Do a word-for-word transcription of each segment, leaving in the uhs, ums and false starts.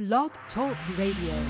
Blog Talk Radio.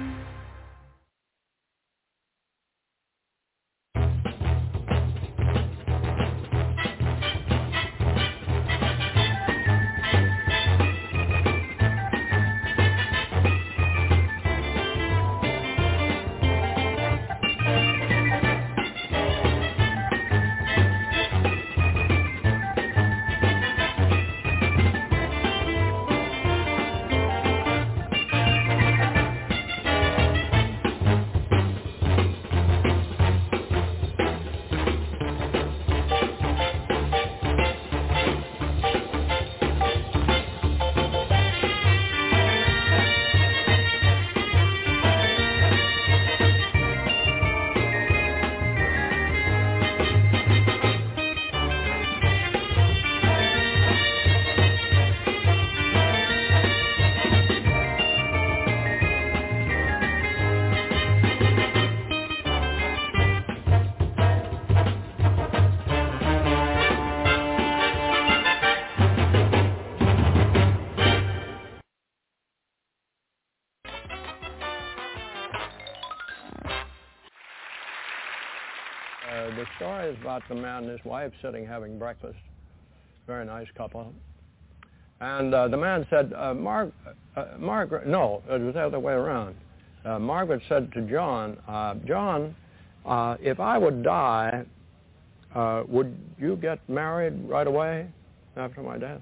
The story is about the man and his wife sitting having breakfast. Very nice couple. And uh, the man said, uh, Mar- uh, Margaret, no, it was the other way around. Uh, Margaret said to John, uh, John, uh, if I would die, uh, would you get married right away after my death?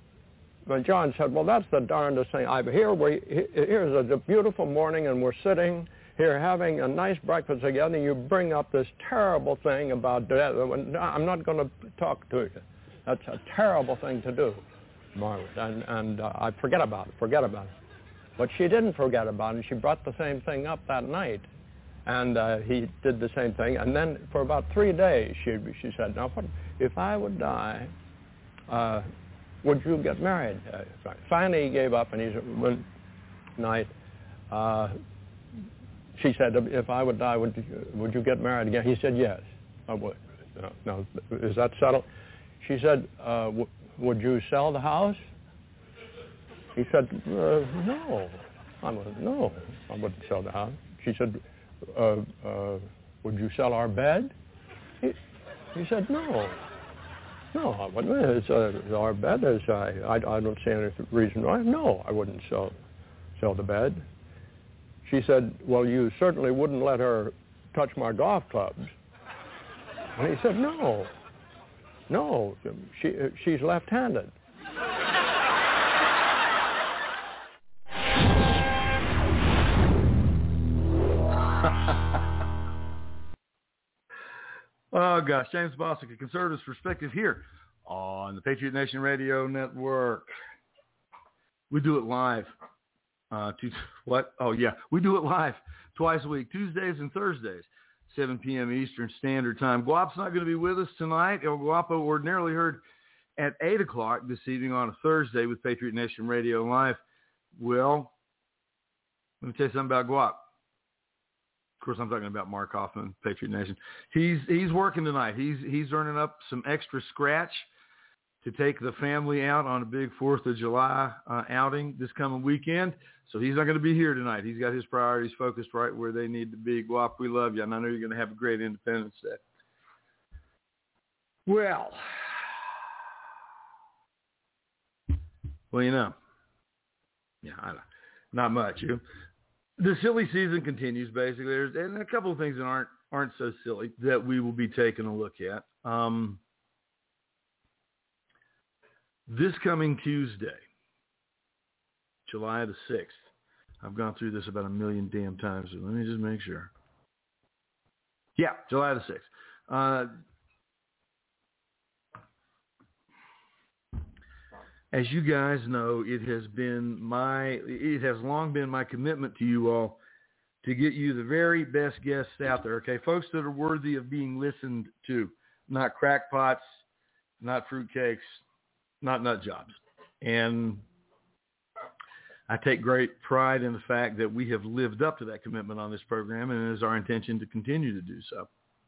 But John said, well, that's the darndest thing. I, here we, here's a, a beautiful morning and we're sitting here having a nice breakfast together, and you bring up this terrible thing about death. I'm not going to talk to you. That's a terrible thing to do, Margaret. And, and uh, I forget about it, forget about it. But she didn't forget about it. She brought the same thing up that night. And uh, he did the same thing. And then for about three days, she, she said, now, what, if I would die, uh, would you get married? Uh, finally, he gave up, and he said, one night, uh, she said, if I would die, would you, would you get married again? He said, yes, I would. No, no, is that settled? She said, uh, w- would you sell the house? He said, uh, no, I would, no, I wouldn't sell the house. She said, uh, uh, would you sell our bed? He, he said, no, no, I wouldn't. It's, uh, our bed is, I, I, I don't see any reason why. No, I wouldn't sell, sell the bed. She said, well, you certainly wouldn't let her touch my golf clubs. And he said, no, no, she, she's left-handed. Oh, gosh, James Bostic, A Conservative's Perspective here on the Patriot Nation Radio Network. We do it live. Uh, to, what? Oh, yeah. We do it live twice a week, Tuesdays and Thursdays, seven p.m. Eastern Standard Time. Guap's not going to be with us tonight. El Guapo ordinarily heard at eight o'clock this evening on a Thursday with Patriot Nation Radio Live. Well, let me tell you something about Guap. Of course, I'm talking about Mark Hoffman, Patriot Nation. He's he's working tonight. He's he's earning up some extra scratch to take the family out on a big fourth of July uh, outing this coming weekend. So he's not going to be here tonight. He's got his priorities focused right where they need to be. Guap, we love you, and I know you're going to have a great Independence Day. Well, well, you know, yeah, I don't, not much. You, the silly season continues, basically. There's and a couple of things that aren't aren't so silly that we will be taking a look at. Um, This coming Tuesday, July the sixth, I've gone through this about a million damn times, so let me just make sure. Yeah, July the sixth. Uh, as you guys know, it has been my, it has long been my commitment to you all to get you the very best guests out there, okay? Folks that are worthy of being listened to, not crackpots, not fruitcakes, not nut jobs. And I take great pride in the fact that we have lived up to that commitment on this program, and it is our intention to continue to do so.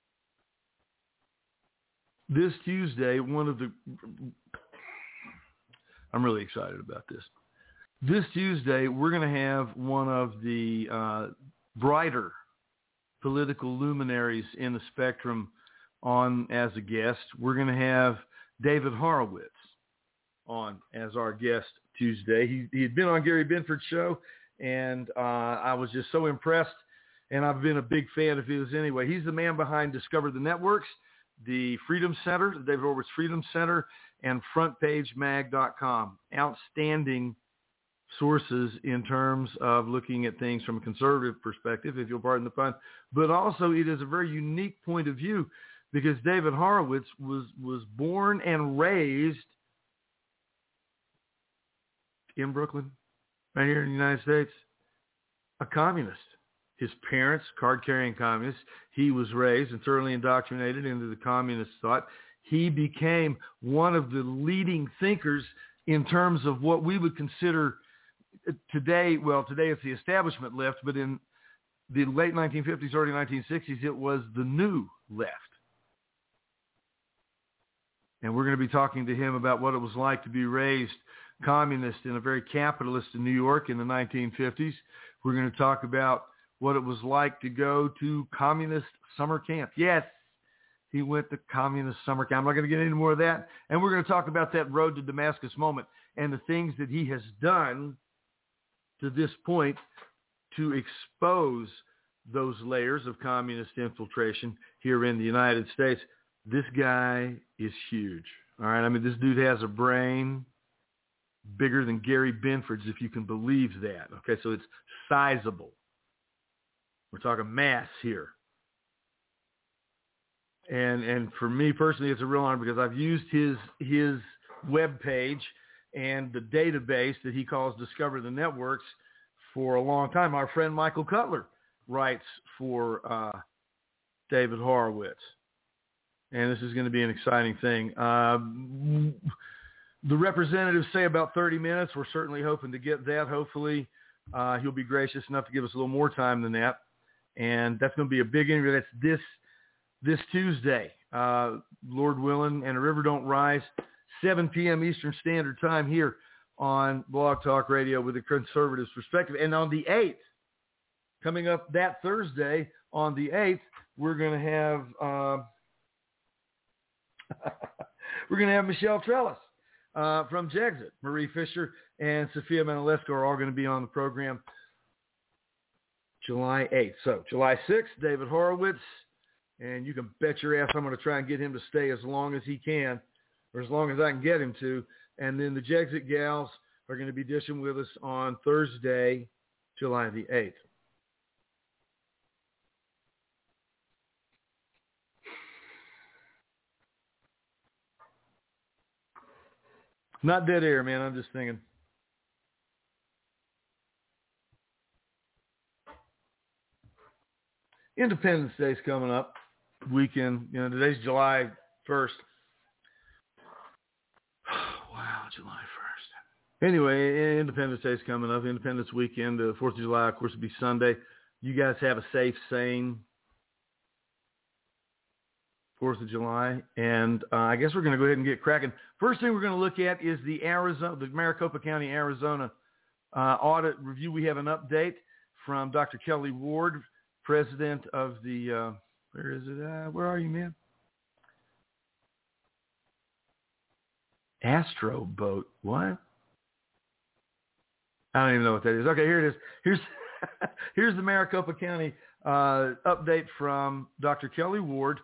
This Tuesday, one of the, I'm really excited about this. this Tuesday, we're going to have one of the uh, brighter political luminaries in the spectrum on as a guest. We're going to have David Horowitz on as our guest Tuesday. He, he had been on Gary Binford's show, and uh, I was just so impressed, and I've been a big fan of his anyway. He's the man behind Discover the Networks, the Freedom Center, the David Horowitz Freedom Center, and front page mag dot com. Outstanding sources in terms of looking at things from a conservative perspective, if you'll pardon the pun, but also it is a very unique point of view because David Horowitz was, was born and raised in Brooklyn, right here in the United States, a communist. His parents, card-carrying communists. He was raised and thoroughly indoctrinated into the communist thought. He became one of the leading thinkers in terms of what we would consider today, well, today it's the establishment left, but in the late nineteen fifties, early nineteen sixties, it was the new left. And we're going to be talking to him about what it was like to be raised communist in a very capitalist in New York in the nineteen fifties. We're going to talk about what it was like to go to communist summer camp. Yes, he went to communist summer camp. I'm not going to get into more of that. And we're going to talk about that road to Damascus moment and the things that he has done to this point to expose those layers of communist infiltration here in the United States. This guy is huge. All right. I mean, this dude has a brain bigger than Gary Binford's, if you can believe that. Okay. So it's sizable. We're talking mass here. And, and for me personally, it's a real honor because I've used his, his web page and the database that he calls Discover the Networks for a long time. Our friend Michael Cutler writes for uh, David Horowitz. And this is going to be an exciting thing. Um, the representatives say about thirty minutes. We're certainly hoping to get that. Hopefully uh, he'll be gracious enough to give us a little more time than that. And that's going to be a big interview. That's this, this Tuesday, uh, Lord willing, and a river don't rise, seven p.m. Eastern Standard Time here on Blog Talk Radio with a conservative's perspective. And on the eighth, coming up that Thursday on the eighth, we're going to have uh, we're going to have Michelle Trellis uh, from Jexit. Marie Fisher and Sophia Manolesco are all going to be on the program July eighth. So July sixth, David Horowitz, and you can bet your ass I'm going to try and get him to stay as long as he can, or as long as I can get him to. And then the Jexit gals are going to be dishing with us on Thursday, July the eighth. Not dead air, man. I'm just thinking. Independence Day's coming up. Weekend. You know, today's July first. Wow, July first. Anyway, Independence Day's coming up. Independence weekend, the fourth of July, of course, will be Sunday. You guys have a safe, sane fourth of July. And uh, I guess we're going to go ahead and get cracking. First thing we're going to look at is the Arizona, the Maricopa County, Arizona uh, audit review. We have an update from Doctor Kelly Ward, president of the, uh, where is it? Uh, where are you, man? Astro Boat. What? I don't even know what that is. Okay, here it is. Here's here's the Maricopa County uh, update from Doctor Kelly Ward.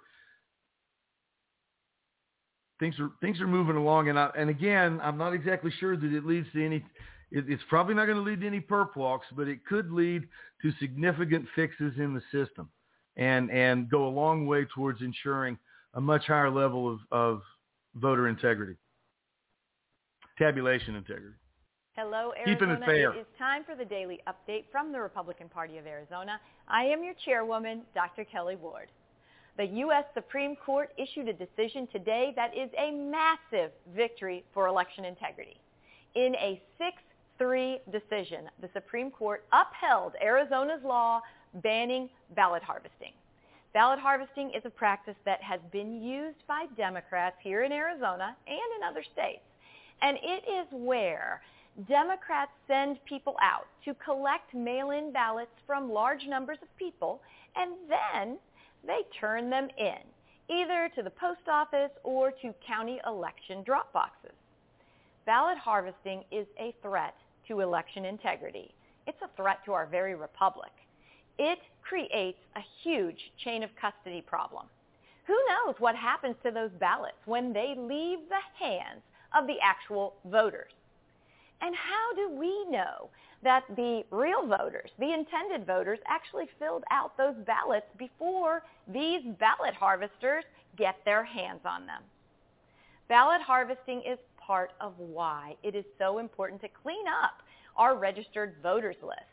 Things are things are moving along, and I, and again, I'm not exactly sure that it leads to any. It, it's probably not going to lead to any perp walks, but it could lead to significant fixes in the system, and and go a long way towards ensuring a much higher level of, of voter integrity, tabulation integrity. Hello, Keeping Arizona. it fair. It is time for the daily update from the Republican Party of Arizona. I am your chairwoman, Doctor Kelly Ward. The U S Supreme Court issued a decision today that is a massive victory for election integrity. In a six three decision, the Supreme Court upheld Arizona's law banning ballot harvesting. Ballot harvesting is a practice that has been used by Democrats here in Arizona and in other states. And it is where Democrats send people out to collect mail-in ballots from large numbers of people, and then they turn them in, either to the post office or to county election drop boxes. Ballot harvesting is a threat to election integrity. It's a threat to our very republic. It creates a huge chain of custody problem. Who knows what happens to those ballots when they leave the hands of the actual voters? And how do we know that the real voters, the intended voters, actually filled out those ballots before these ballot harvesters get their hands on them? Ballot harvesting is part of why it is so important to clean up our registered voters list.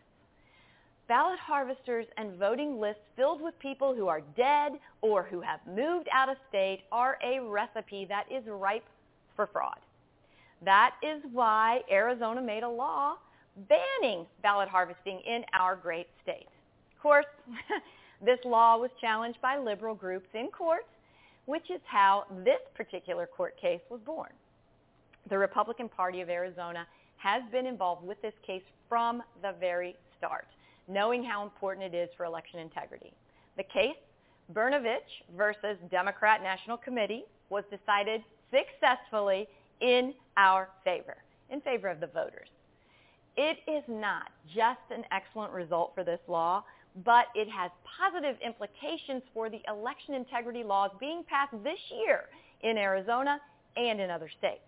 Ballot harvesters and voting lists filled with people who are dead or who have moved out of state are a recipe that is ripe for fraud. That is why Arizona made a law banning ballot harvesting in our great state. Of course, this law was challenged by liberal groups in court, which is how this particular court case was born. The Republican Party of Arizona has been involved with this case from the very start, knowing how important it is for election integrity. The case, Brnovich versus Democrat National Committee, was decided successfully in our favor, in favor of the voters. It is not just an excellent result for this law, but it has positive implications for the election integrity laws being passed this year in Arizona and in other states.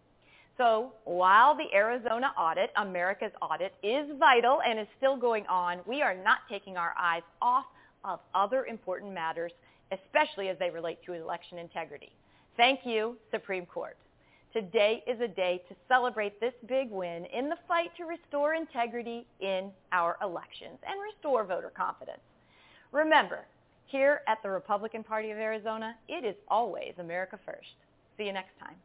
So while the Arizona audit, America's audit, is vital and is still going on, we are not taking our eyes off of other important matters, especially as they relate to election integrity. Thank you, Supreme Court. Today is a day to celebrate this big win in the fight to restore integrity in our elections and restore voter confidence. Remember, here at the Republican Party of Arizona, it is always America first. See you next time.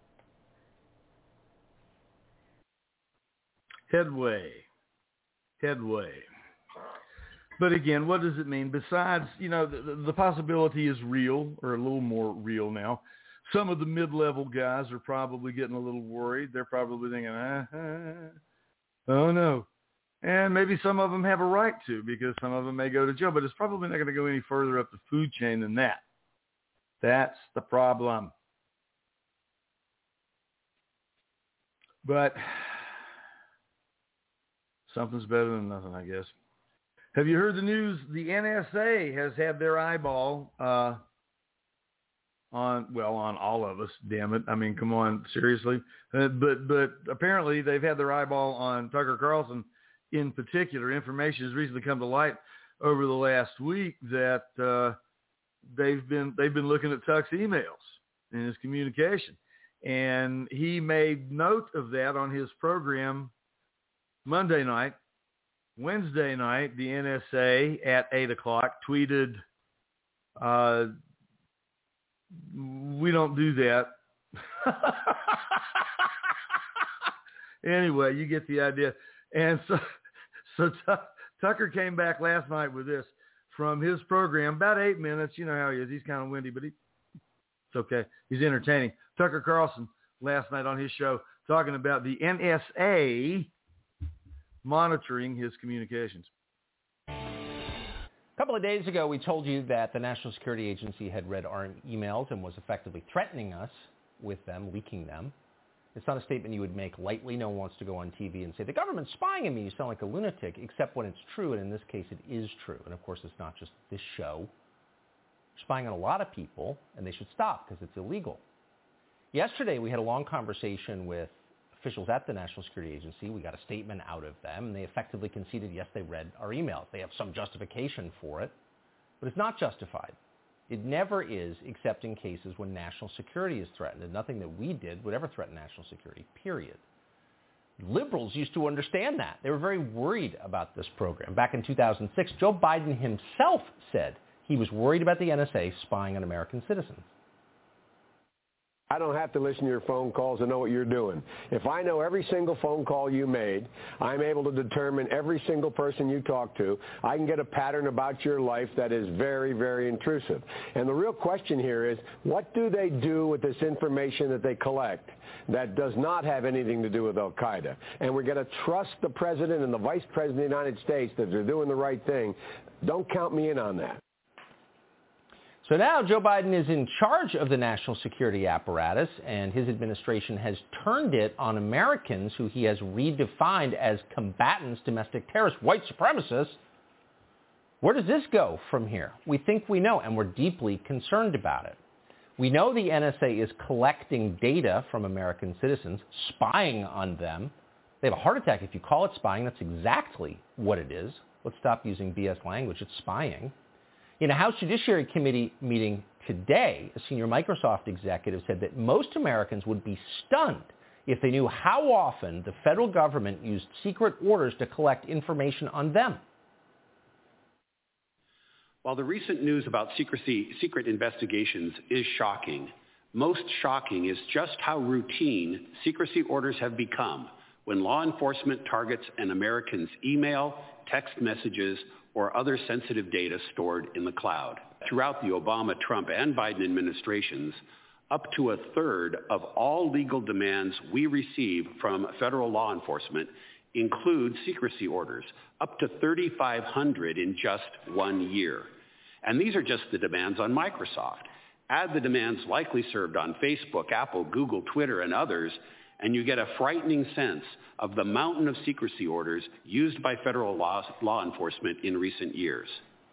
Headway. Headway. But again, what does it mean? Besides, you know, the, the possibility is real, or a little more real now. Some of the mid-level guys are probably getting a little worried. They're probably thinking, ah, oh no. And maybe some of them have a right to, because some of them may go to jail, but it's probably not going to go any further up the food chain than that. That's the problem. But something's better than nothing, I guess. Have you heard the news? The N S A has had their eyeball uh, on, well, on all of us, damn it. I mean, come on, seriously. Uh, but but apparently they've had their eyeball on Tucker Carlson in particular. Information has recently come to light over the last week that uh, they've been they've been looking at Tuck's emails and his communication. And he made note of that on his program Monday night. Wednesday night, the N S A at eight o'clock tweeted, uh, we don't do that. Anyway, you get the idea. And so, so T- Tucker came back last night with this from his program, about eight minutes. You know how he is. He's kind of windy, but he, it's okay. He's entertaining. Tucker Carlson last night on his show talking about the N S A monitoring his communications. A couple of days ago, we told you that the National Security Agency had read our emails and was effectively threatening us with them, leaking them. It's not a statement you would make lightly. No one wants to go on T V and say, the government's spying on me. You sound like a lunatic, except when it's true, and in this case, it is true. And, of course, it's not just this show. They're spying on a lot of people, and they should stop because it's illegal. Yesterday, we had a long conversation with officials at the National Security Agency. We got a statement out of them, and they effectively conceded, yes, they read our emails. They have some justification for it, but it's not justified. It never is, except in cases when national security is threatened, and nothing that we did would ever threaten national security, period. Liberals used to understand that. They were very worried about this program. Back in two thousand six, Joe Biden himself said he was worried about the N S A spying on American citizens. I don't have to listen to your phone calls to know what you're doing. If I know every single phone call you made, I'm able to determine every single person you talk to. I can get a pattern about your life that is very, very intrusive. And the real question here is, what do they do with this information that they collect that does not have anything to do with al-Qaeda? And we're going to trust the president and the vice president of the United States that they're doing the right thing. Don't count me in on that. So now Joe Biden is in charge of the national security apparatus, and his administration has turned it on Americans who he has redefined as combatants, domestic terrorists, white supremacists. Where does this go from here? We think we know, and we're deeply concerned about it. We know the N S A is collecting data from American citizens, spying on them. They have a heart attack if you call it spying. That's exactly what it is. Let's stop using B S language. It's spying. In a House Judiciary Committee meeting today, a senior Microsoft executive said that most Americans would be stunned if they knew how often the federal government used secret orders to collect information on them. While the recent news about secrecy, secret investigations is shocking, most shocking is just how routine secrecy orders have become when law enforcement targets an American's email, text messages, or other sensitive data stored in the cloud. Throughout the Obama, Trump, and Biden administrations, up to a third of all legal demands we receive from federal law enforcement include secrecy orders, up to thirty-five hundred in just one year. And these are just the demands on Microsoft. Add the demands likely served on Facebook, Apple, Google, Twitter, and others, and you get a frightening sense of the mountain of secrecy orders used by federal law, law enforcement in recent years.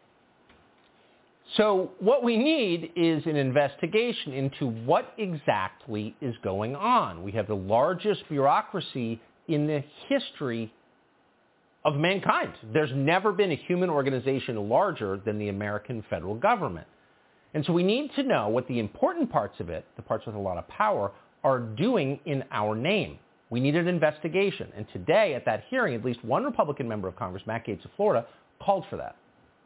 So what we need is an investigation into what exactly is going on. We have the largest bureaucracy in the history of mankind. There's never been a human organization larger than the American federal government. And so we need to know what the important parts of it, the parts with a lot of power, are doing in our name. We need an investigation. And today at that hearing, at least one Republican member of Congress, Matt Gaetz of Florida, called for that.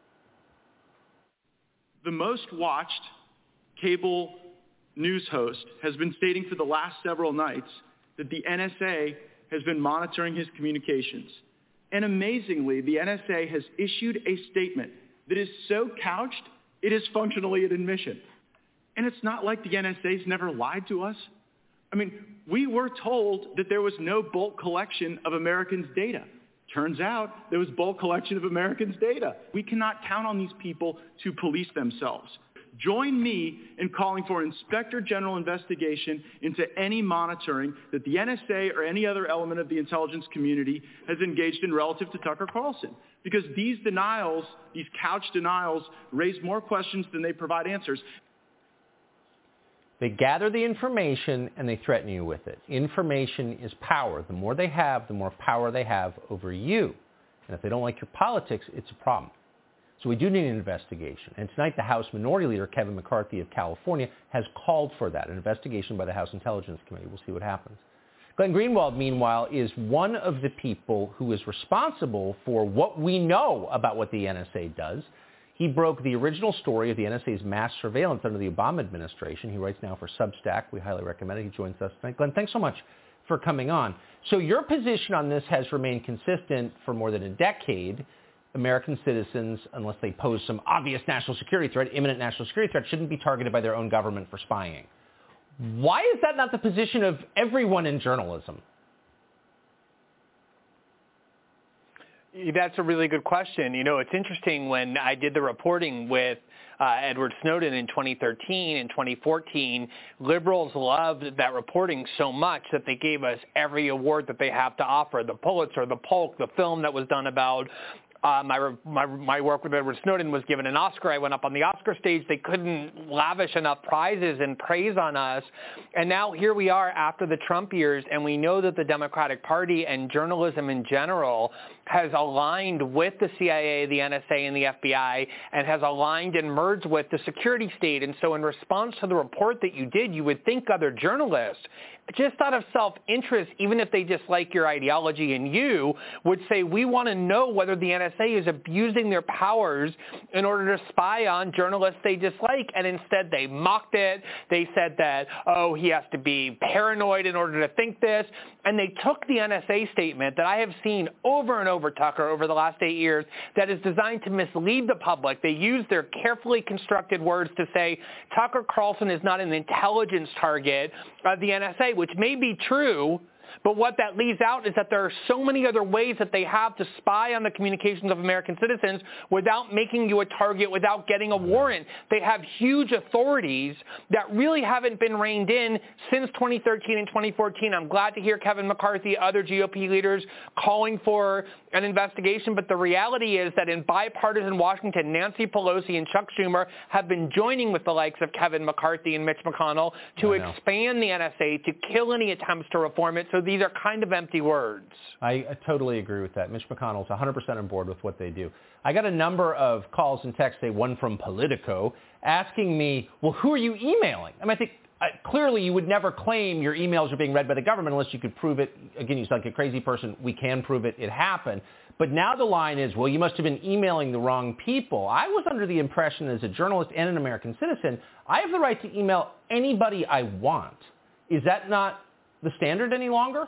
The most watched cable news host has been stating for the last several nights that the N S A has been monitoring his communications. And amazingly, the N S A has issued a statement that is so couched, it is functionally an admission. And it's not like the N S A's never lied to us. I mean, we were told that there was no bulk collection of Americans' data. Turns out there was bulk collection of Americans' data. We cannot count on these people to police themselves. Join me in calling for an Inspector General investigation into any monitoring that the N S A or any other element of the intelligence community has engaged in relative to Tucker Carlson. Because these denials, these couch denials, raise more questions than they provide answers. They gather the information and they threaten you with it. Information is power. The more they have, the more power they have over you. And if they don't like your politics, it's a problem. So we do need an investigation. And tonight the House Minority Leader, Kevin McCarthy of California, has called for that, an investigation by the House Intelligence Committee. We'll see what happens. Glenn Greenwald, meanwhile, is one of the people who is responsible for what we know about what the N S A does. He broke the original story of the N S A's mass surveillance under the Obama administration. He writes now for Substack. We highly recommend it. He joins us tonight. Glenn, thanks so much for coming on. So your position on this has remained consistent for more than a decade. American citizens, unless they pose some obvious national security threat, imminent national security threat, shouldn't be targeted by their own government for spying. Why is that not the position of everyone in journalism? That's a really good question. You know, it's interesting, when I did the reporting with uh, Edward Snowden in twenty thirteen and twenty fourteen, liberals loved that reporting so much that they gave us every award that they have to offer, the Pulitzer, the Polk, the film that was done about Uh, my, my my work with Edward Snowden was given an Oscar. I went up on the Oscar stage. They couldn't lavish enough prizes and praise on us. And now here we are after the Trump years, and we know that the Democratic Party and journalism in general has aligned with the C I A, the N S A, and the F B I, and has aligned and merged with the security state. And so in response to the report that you did, you would think other journalists, just out of self-interest, even if they dislike your ideology and you, would say, we want to know whether the N S A is abusing their powers in order to spy on journalists they dislike, and instead they mocked it. They said that, oh, he has to be paranoid in order to think this, and they took the N S A statement that I have seen over and over, Tucker, over the last eight years that is designed to mislead the public. They use their carefully constructed words to say Tucker Carlson is not an intelligence target of the N S A, which may be true, but what that leaves out is that there are so many other ways that they have to spy on the communications of American citizens without making you a target, without getting a warrant. They have huge authorities that really haven't been reined in since twenty thirteen and twenty fourteen. I'm glad to hear Kevin McCarthy, other G O P leaders calling for an investigation, but the reality is that in bipartisan Washington, Nancy Pelosi and Chuck Schumer have been joining with the likes of Kevin McCarthy and Mitch McConnell to expand the N S A, to kill any attempts to reform it. So these are kind of empty words. I, I totally agree with that. Mitch McConnell's one hundred percent on board with what they do. I got a number of calls and texts, say one from Politico, asking me, well, who are you emailing? I mean, I think uh, clearly you would never claim your emails are being read by the government unless you could prove it. Again, you sound like a crazy person. We can prove it. It happened. But now the line is, well, you must have been emailing the wrong people. I was under the impression as a journalist and an American citizen, I have the right to email anybody I want. Is that not the standard any longer?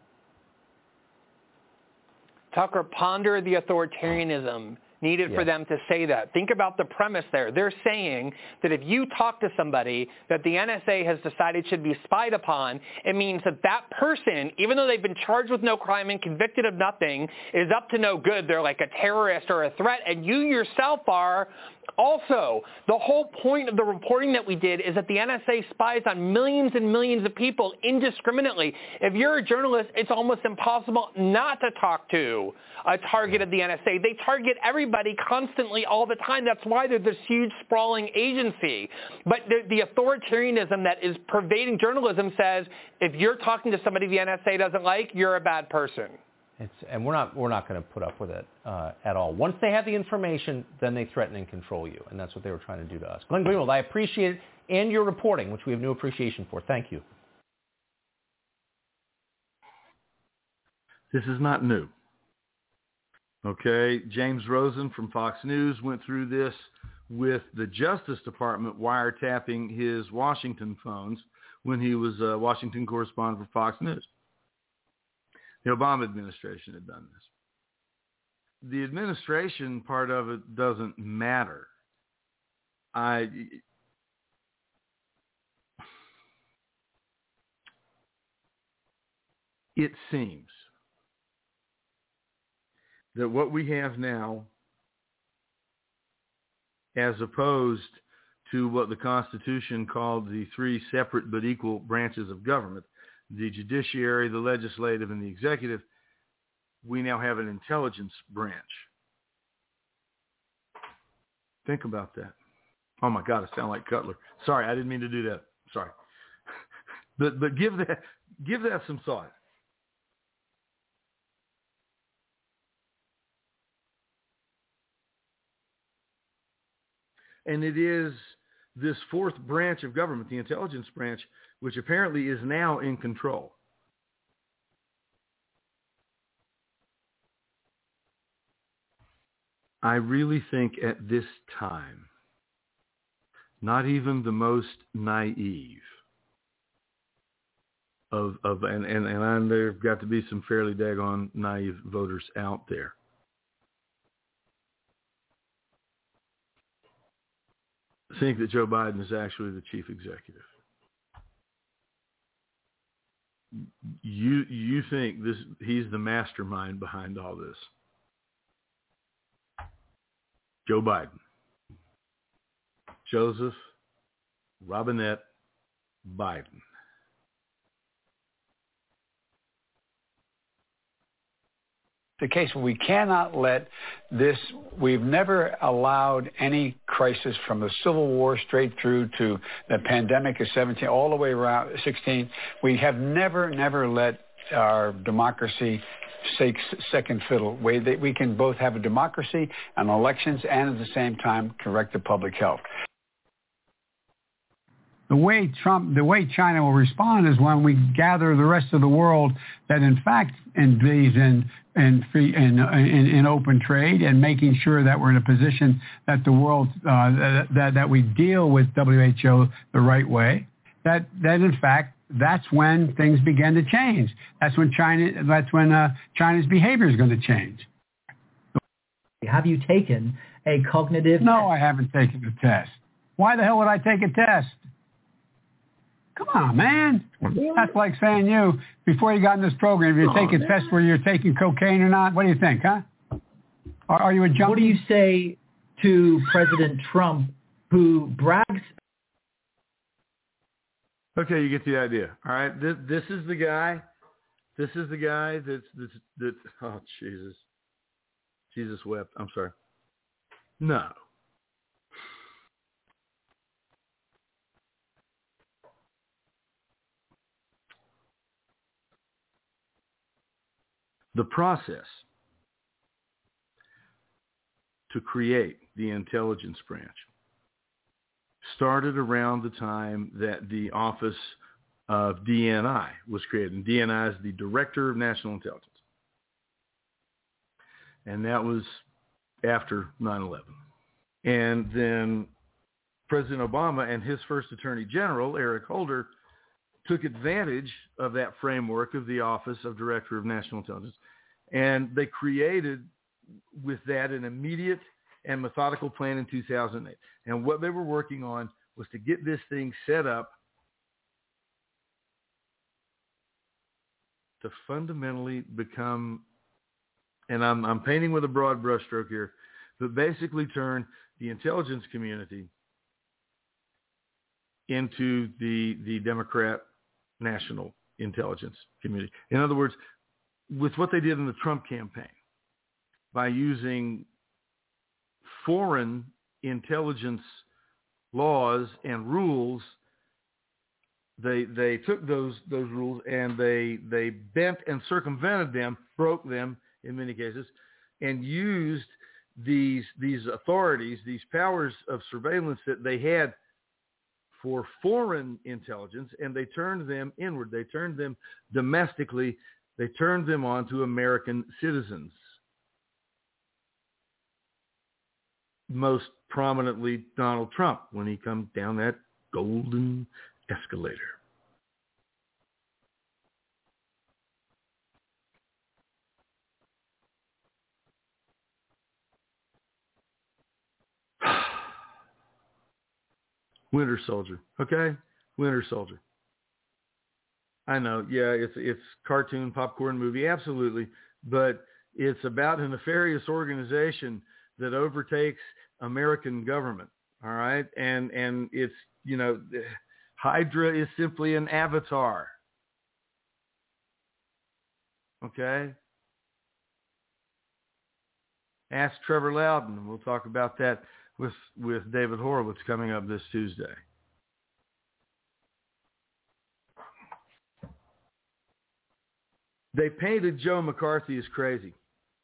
Tucker, ponder the authoritarianism needed yeah. for them to say that. Think about the premise there. They're saying that if you talk to somebody that the N S A has decided should be spied upon, it means that that person, even though they've been charged with no crime and convicted of nothing, is up to no good. They're like a terrorist or a threat, and you yourself are. Also, the whole point of the reporting that we did is that the N S A spies on millions and millions of people indiscriminately. If you're a journalist, it's almost impossible not to talk to a target of the N S A. They target everybody constantly all the time. That's why they're this huge, sprawling agency. But the, the authoritarianism that is pervading journalism says if you're talking to somebody the N S A doesn't like, you're a bad person. It's, and we're not we're not going to put up with it uh, at all. Once they have the information, then they threaten and control you, and that's what they were trying to do to us. Glenn Greenwald, I appreciate it, and your reporting, which we have new appreciation for. Thank you. This is not new. Okay, James Rosen from Fox News went through this with the Justice Department wiretapping his Washington phones when he was a Washington correspondent for Fox News. The Obama administration had done this. The administration part of it doesn't matter. I, it seems that what we have now, as opposed to what the Constitution called the three separate but equal branches of government, the judiciary, the legislative, and the executive, we now have an intelligence branch. Think about that. Oh my God, I sound like Cutler. Sorry, I didn't mean to do that. Sorry. But but give that give that some thought. And it is this fourth branch of government, the intelligence branch, which apparently is now in control. I really think at this time, not even the most naive of, of and, and, and there have got to be some fairly daggone naive voters out there, think that Joe Biden is actually the chief executive. You you think this he's the mastermind behind all this. Joe Biden. Joseph Robinette Biden. The case where we cannot let this, we've never allowed any crisis from the Civil War straight through to the pandemic of seventeen, all the way around sixteen. We have never, never let our democracy take second fiddle. We, we can both have a democracy and elections and at the same time correct the public health. The way Trump, the way China will respond is when we gather the rest of the world that in fact believes in in free in, in in open trade and making sure that we're in a position that the world uh, that, that that we deal with W H O the right way. That that in fact that's when things begin to change. That's when China. That's when uh, China's behavior is going to change. Have you taken a cognitive? No, test? I haven't taken a test. Why the hell would I take a test? Come on, man. That's like saying you, before you got in this program, if you take a test where you're taking cocaine or not, what do you think, huh? Are, are you a junkie? What do you say to President Trump, who brags? Okay, you get the idea. All right, this, this is the guy. This is the guy that's, that's, that, oh, Jesus. Jesus wept. I'm sorry. No. The process to create the intelligence branch started around the time that the Office of D N I was created. And D N I is the Director of National Intelligence. And that was after nine eleven. And then President Obama and his first Attorney General, Eric Holder, took advantage of that framework of the Office of Director of National Intelligence. And they created with that an immediate and methodical plan in two thousand eight. And what they were working on was to get this thing set up to fundamentally become, and I'm, I'm painting with a broad brushstroke here, but basically turn the intelligence community into the, the Democrat national intelligence community. In other words, with what they did in the Trump campaign, by using foreign intelligence laws and rules, they they took those those rules and they they bent and circumvented them, broke them in many cases, and used these these authorities, these powers of surveillance that they had for foreign intelligence, and they turned them inward. They turned them domestically. They turned them on to American citizens. Most prominently Donald Trump when he comes down that golden escalator. Winter Soldier, okay? Winter Soldier. I know, yeah, it's it's cartoon, popcorn movie, absolutely, but it's about a nefarious organization that overtakes American government, all right? And and it's, you know, Hydra is simply an avatar, okay? Ask Trevor Loudon. We'll talk about that with with David Horowitz coming up this Tuesday. They painted Joe McCarthy as crazy.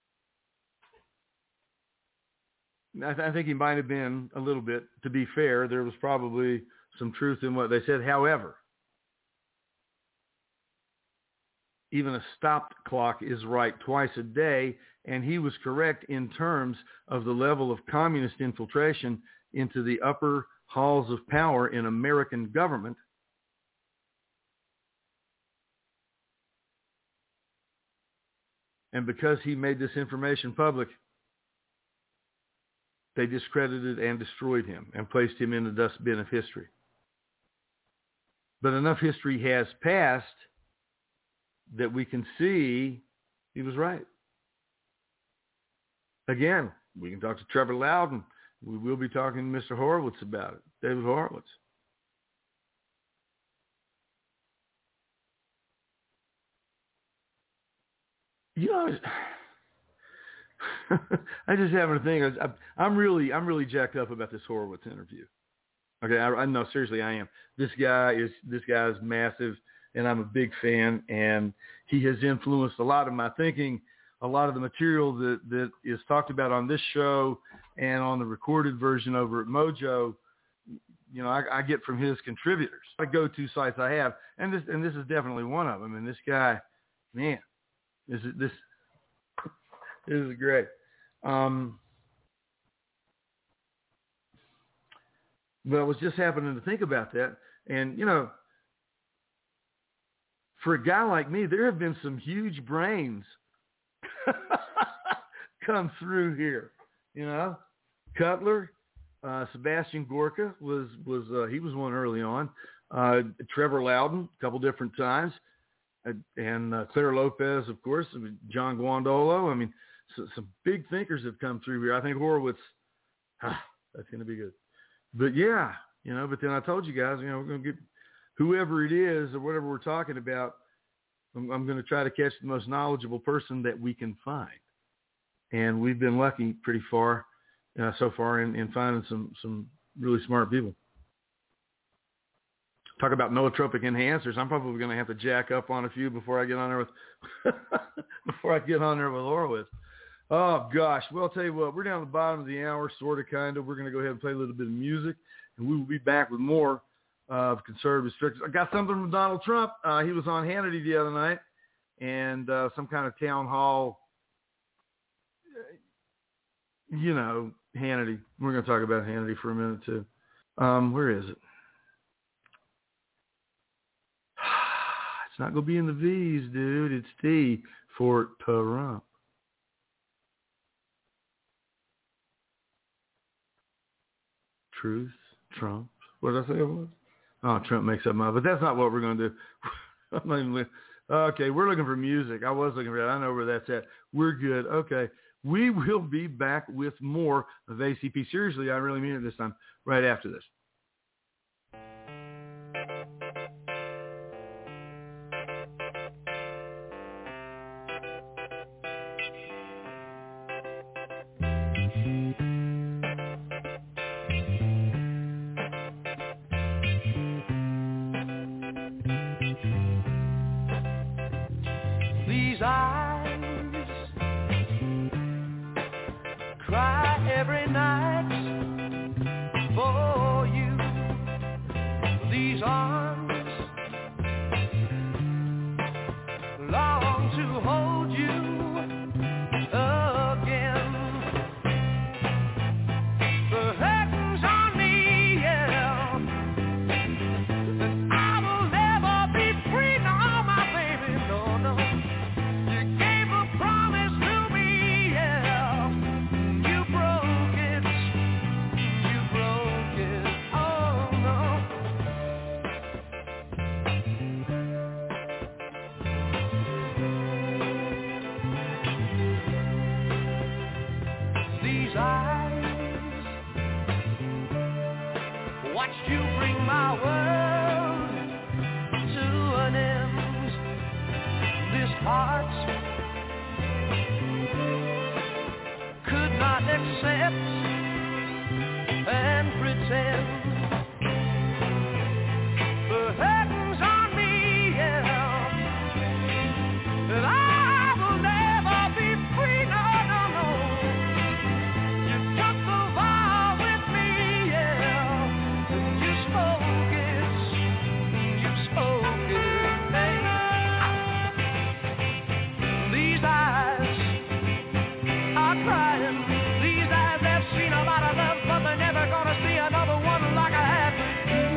I, th- I think he might have been a little bit. To be fair, there was probably some truth in what they said. However, even a stopped clock is right twice a day, and he was correct in terms of the level of communist infiltration into the upper halls of power in American government. And because he made this information public, they discredited and destroyed him and placed him in the dustbin of history. But enough history has passed that we can see he was right. Again, we can talk to Trevor Loudon. We will be talking to Mister Horowitz about it, David Horowitz. You know, I just having a thing. I, I'm really, I'm really jacked up about this Horowitz interview. Okay, I, I know seriously, I am. This guy is, this guy is massive, and I'm a big fan. And he has influenced a lot of my thinking, a lot of the material that that is talked about on this show and on the recorded version over at Mojo. you know, I, I get from his contributors. The go-to sites I have, and this and this is definitely one of them. And this guy, man, this is this this is great. Um, but I was just happening to think about that, and you know, for a guy like me, there have been some huge brains come through here. You know, Cutler. Uh, Sebastian Gorka was was uh, he was one early on. Uh, Trevor Loudon, a couple different times, uh, and uh, Claire Lopez, of course. John Guandolo. I mean, so, some big thinkers have come through here. I think Horowitz. Ah, that's going to be good. But yeah, you know. But then I told you guys, you know, we're going to get whoever it is or whatever we're talking about. I'm, I'm going to try to catch the most knowledgeable person that we can find, and we've been lucky pretty far. Uh, so far in, in finding some, some really smart people. Talk about nootropic enhancers. I'm probably going to have to jack up on a few before I get on there with before I get on there with Horowitz. Oh gosh. Well, I'll tell you what, we're down at the bottom of the hour, sort of, kind of. We're going to go ahead and play a little bit of music, and we will be back with more of uh, conservative strictures. I got something from Donald Trump. Uh, he was on Hannity the other night, and uh, some kind of town hall. You know, Hannity. We're going to talk about Hannity for a minute, too. Um, where is it? It's not going to be in the V's, dude. It's T for Trump. Truth, Trump. What did I say it was? Oh, Trump makes up my... But that's not what we're going to do. I'm not even... Okay, we're looking for music. I was looking for that. I know where that's at. We're good. Okay. We will be back with more of A C P. Seriously, I really mean it this time, right after this. These eyes cry every night for you. These arms long to hold you again. The heaven's on me, yeah, and I will never be free, no, my baby, no, no. You gave a promise to me, yeah. You broke it, you broke it, oh no. These eyes watched you bring my world to an end. This heart could not accept and pretend. The heaven's on me, yeah, and I will never be free, no, no, no. You took the vow with me, yeah, and you spoke it, you spoke it, hey. These eyes are crying. These eyes have seen a lot of love, but they're never gonna see another one like I had with you.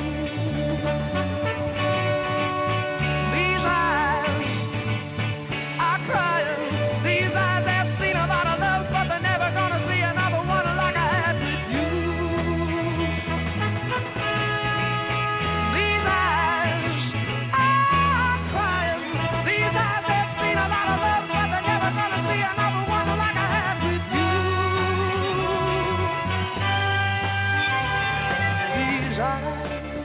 These eyes are crying. These eyes have seen a lot of love, but they're never gonna see another one like I had with you. These eyes are crying. These eyes have seen a lot of love, but they're never gonna see another one like I had with you. These eyes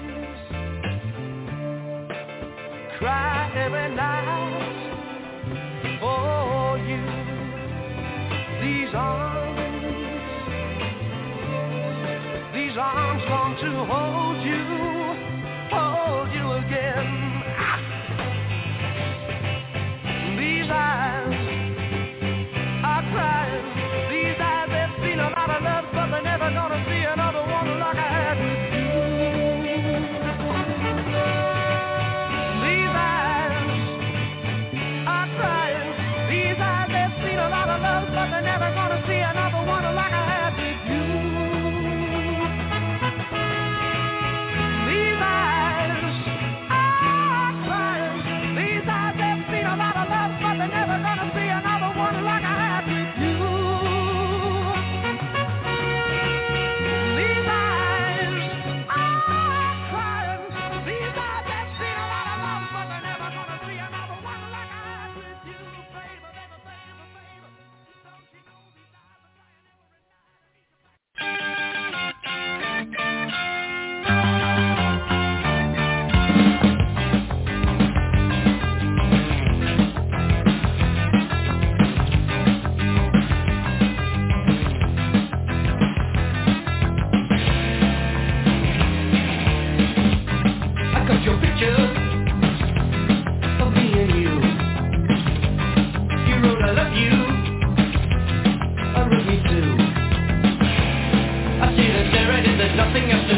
cry every night for you. These arms, these arms long to hold you, hold you again. Ah. These eyes are crying. These eyes have seen a lot of love, but they're never gonna see another one like I had with you.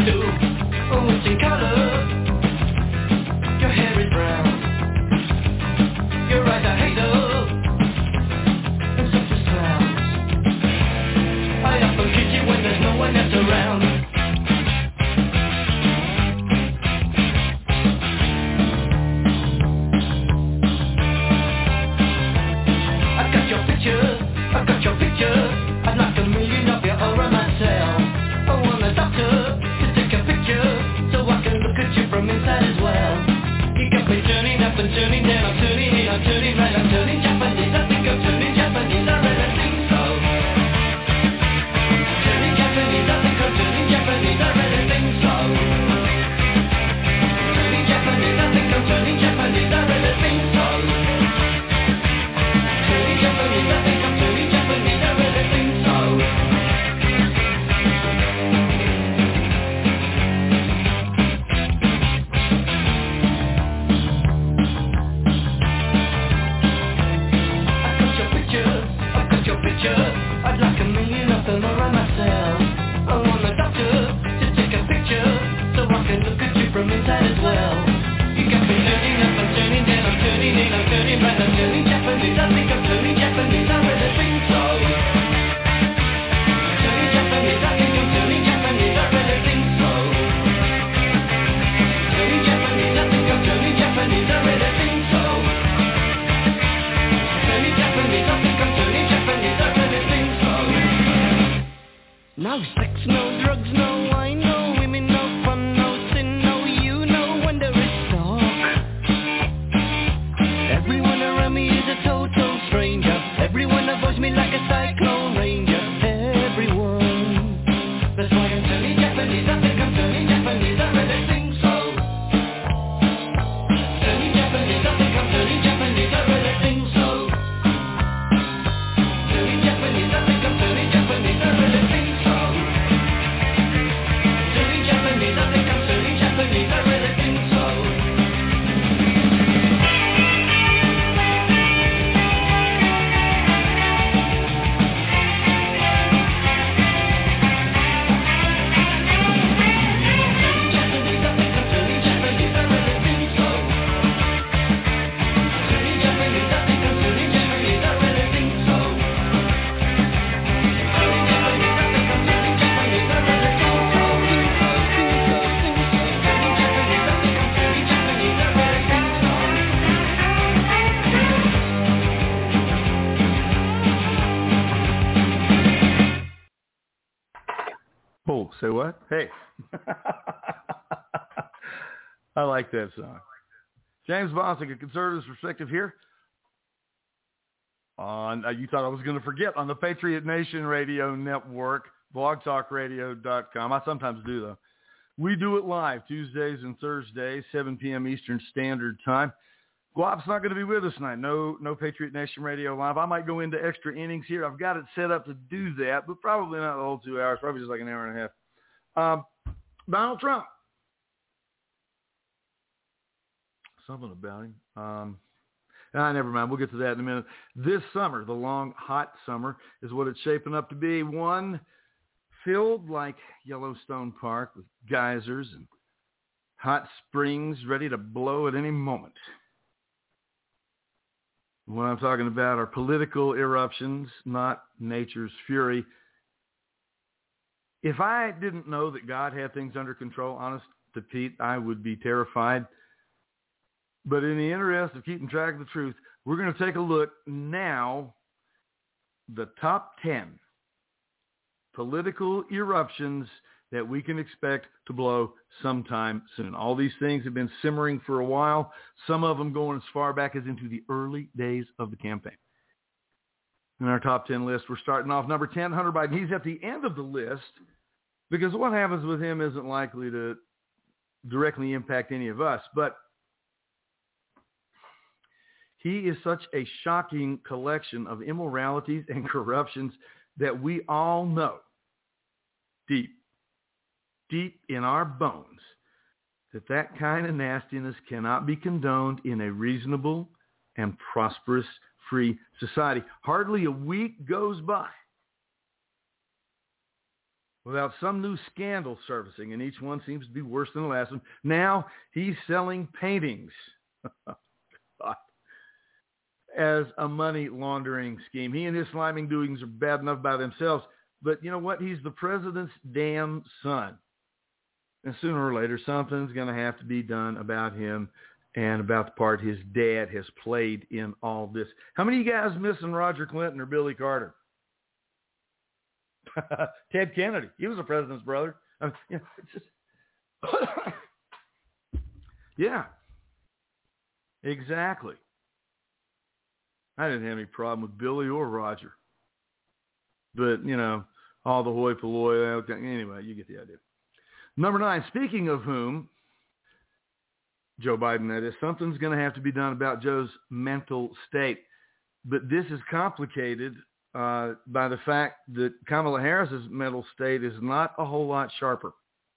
do. Oh, it's in color. Your hair is brown. Your eyes are hazel. And soft as clouds. I often kiss you when there's no one else around. I got your picture. I got your picture. I'd like a million of your aura myself. I want a doctor to take a picture so I can look at you from inside as well. You got me turning up and turning down, I'm turning in, I'm turning right, I'm turning Japanese. I think I'm turning Japanese, I really think so. Turning Japanese, I think I'm turning Japanese, I really think so. Turning Japanese, I think I'm turning Japanese, I really think so. Turning Japanese, I think I'm turning Japanese, I really think so. I'd like a million of them around myself. I want a doctor to take a picture so I can look at you from inside as well. You got me turning up, I'm turning down, I'm turning in, I'm turning right, I'm turning Japanese. I think I'm turning Japanese, I really think so. Turning Japanese, I think I'm turning Japanese, I really think so. Turning Japanese, I think I'm turning Japanese, I really think so. Turning Japanese, I think I'm turning Japanese, I really think so. No sex, no drugs, no wine, no women, no fun, no sin, no you, no wonder it's dark. Everyone around me is a total stranger. Everyone avoids me like a cyclone ranger. Everyone. That's why I'm turning Japanese, I think I'm turning Japanese, I really think so. Turning Japanese, I think I'm turning Japanese, I really think so. Turning Japanese, I think I'm turning Japanese, I really think so. Turning Japanese, I think I'm turning Japanese, I really think so. Oh, say what? Hey. I like that song. James Bostic, A Conservative's Perspective here. On, uh, you thought I was going to forget, on the Patriot Nation Radio Network, blog talk radio dot com. I sometimes do, though. We do it live Tuesdays and Thursdays, seven p.m. Eastern Standard Time. Guap's not going to be with us tonight. No, no Patriot Nation Radio Live. I might go into extra innings here. I've got it set up to do that, but probably not the whole two hours. Probably just like an hour and a half. Um, Donald Trump. Something about him. Um, ah, never mind. We'll get to that in a minute. This summer, the long, hot summer, is what it's shaping up to be. One filled like Yellowstone Park with geysers and hot springs ready to blow at any moment. What I'm talking about are political eruptions, not nature's fury. If I didn't know that God had things under control, honest to Pete, I would be terrified. But in the interest of keeping track of the truth, we're going to take a look now, the top ten political eruptions that we can expect to blow sometime soon. All these things have been simmering for a while, some of them going as far back as into the early days of the campaign. In our top ten list, we're starting off number ten, Hunter Biden. He's at the end of the list because what happens with him isn't likely to directly impact any of us, but he is such a shocking collection of immoralities and corruptions that we all know deep, deep in our bones that that kind of nastiness cannot be condoned in a reasonable and prosperous free society. Hardly a week goes by without some new scandal surfacing, and each one seems to be worse than the last one. Now he's selling paintings as a money laundering scheme. He and his sliming doings are bad enough by themselves, but you know what? He's the president's damn son. And sooner or later, something's going to have to be done about him and about the part his dad has played in all this. How many of you guys missing Roger Clinton or Billy Carter? Ted Kennedy. He was the president's brother. I mean, you know, it's just yeah, exactly. I didn't have any problem with Billy or Roger. But, you know, all the hoi polloi. Anyway, you get the idea. Number nine, speaking of whom, Joe Biden, that is, something's going to have to be done about Joe's mental state. But this is complicated uh, by the fact that Kamala Harris's mental state is not a whole lot sharper.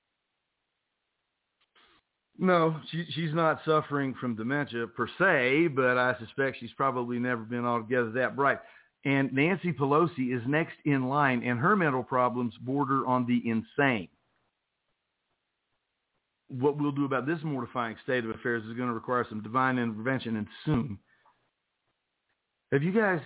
No, she, she's not suffering from dementia per se, but I suspect she's probably never been altogether that bright. And Nancy Pelosi is next in line, and her mental problems border on the insane. What we'll do about this mortifying state of affairs is going to require some divine intervention, and soon. Have you guys,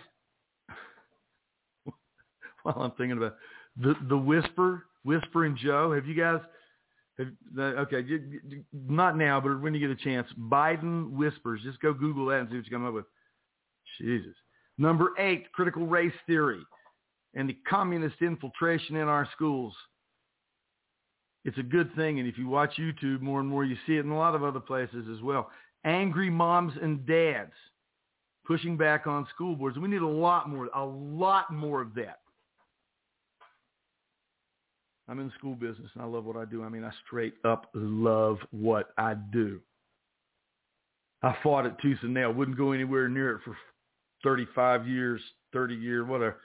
while I'm thinking about the the whisper, Whispering Joe, have you guys, have, okay, not now, but when you get a chance, Biden whispers. Just go Google that and see what you come up with. Jesus. Number eight, critical race theory and the communist infiltration in our schools. It's a good thing, and if you watch YouTube more and more, you see it in a lot of other places as well. Angry moms and dads pushing back on school boards. We need a lot more, a lot more of that. I'm in the school business, and I love what I do. I mean, I straight up love what I do. I fought it tooth and nail. Wouldn't go anywhere near it for thirty-five years, thirty years, whatever.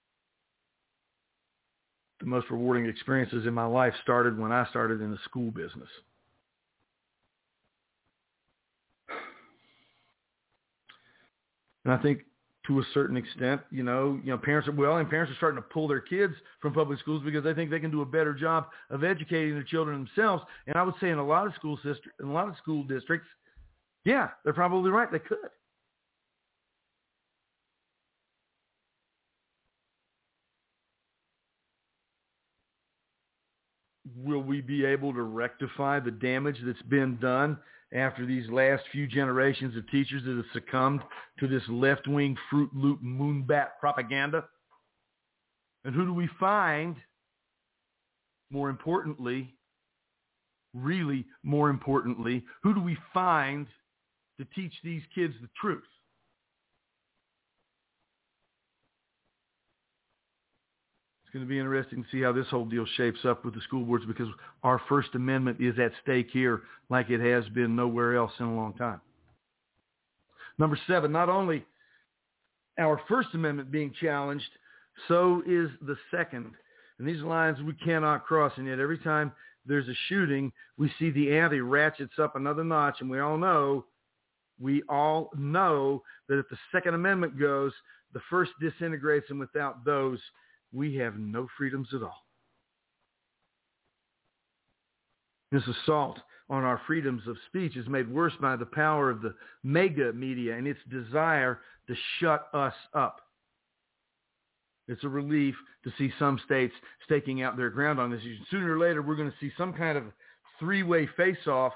The most rewarding experiences in my life started when I started in the school business. And I think to a certain extent, you know, you know, parents are, well, and parents are starting to pull their kids from public schools because they think they can do a better job of educating their children themselves. And I would say in a lot of school districts, in a lot of school districts, yeah, they're probably right. They could. Will we be able to rectify the damage that's been done after these last few generations of teachers that have succumbed to this left-wing Fruit Loop moonbat propaganda? And who do we find, more importantly, really more importantly, who do we find to teach these kids the truth? It's going to be interesting to see how this whole deal shapes up with the school boards, because our First Amendment is at stake here like it has been nowhere else in a long time. Number seven, not only our First Amendment being challenged, so is the Second. And these lines we cannot cross, and yet every time there's a shooting, we see the ante ratchets up another notch, and we all know, we all know that if the Second Amendment goes, the First disintegrates, and without those, we have no freedoms at all. This assault on our freedoms of speech is made worse by the power of the mega media and its desire to shut us up. It's a relief to see some states staking out their ground on this issue. Sooner or later, we're going to see some kind of three-way face-off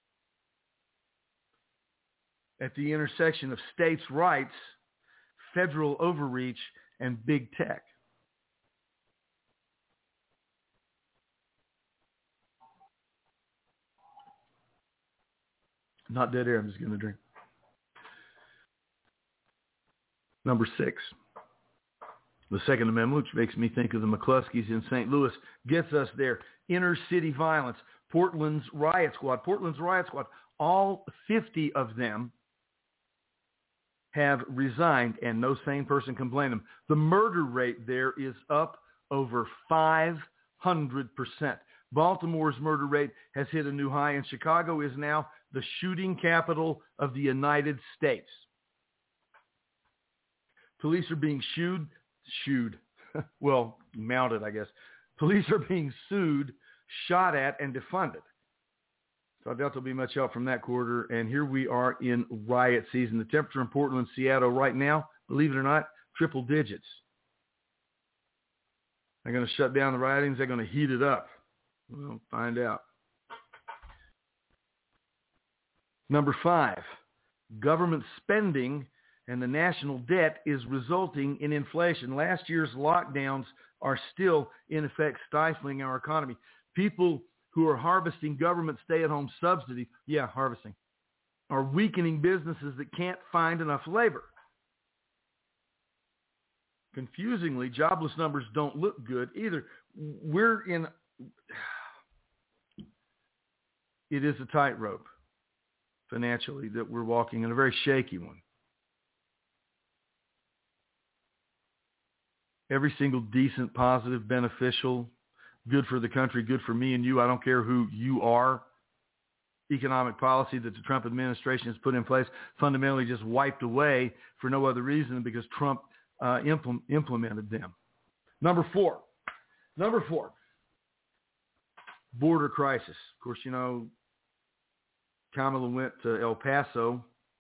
at the intersection of states' rights, federal overreach, and big tech. Not dead air. I'm just going to drink. Number six, the Second Amendment, which makes me think of the McCluskeys in Saint Louis, gets us there. Inner city violence. Portland's riot squad. Portland's riot squad. All fifty of them have resigned, and no sane person can blame them. The murder rate there is up over five hundred percent. Baltimore's murder rate has hit a new high, and Chicago is now the shooting capital of the United States. Police are being shooed, shooed, well, mounted, I guess. Police are being sued, shot at, and defunded. So I doubt there'll be much help from that quarter. And here we are in riot season. The temperature in Portland, Seattle right now, believe it or not, triple digits. They're going to shut down the riotings. They're going to heat it up. We'll find out. Number five, government spending and the national debt is resulting in inflation. Last year's lockdowns are still, in effect, stifling our economy. People who are harvesting government stay-at-home subsidies, yeah, harvesting, are weakening businesses that can't find enough labor. Confusingly, jobless numbers don't look good either. We're in, it is a tightrope financially that we're walking in, a very shaky one. Every single decent, positive, beneficial, good for the country, good for me and you, I don't care who you are, economic policy that the Trump administration has put in place fundamentally just wiped away for no other reason than because Trump uh, impl- implemented them. Number four. Number four. Border crisis. Of course, you know, Kamala went to El Paso,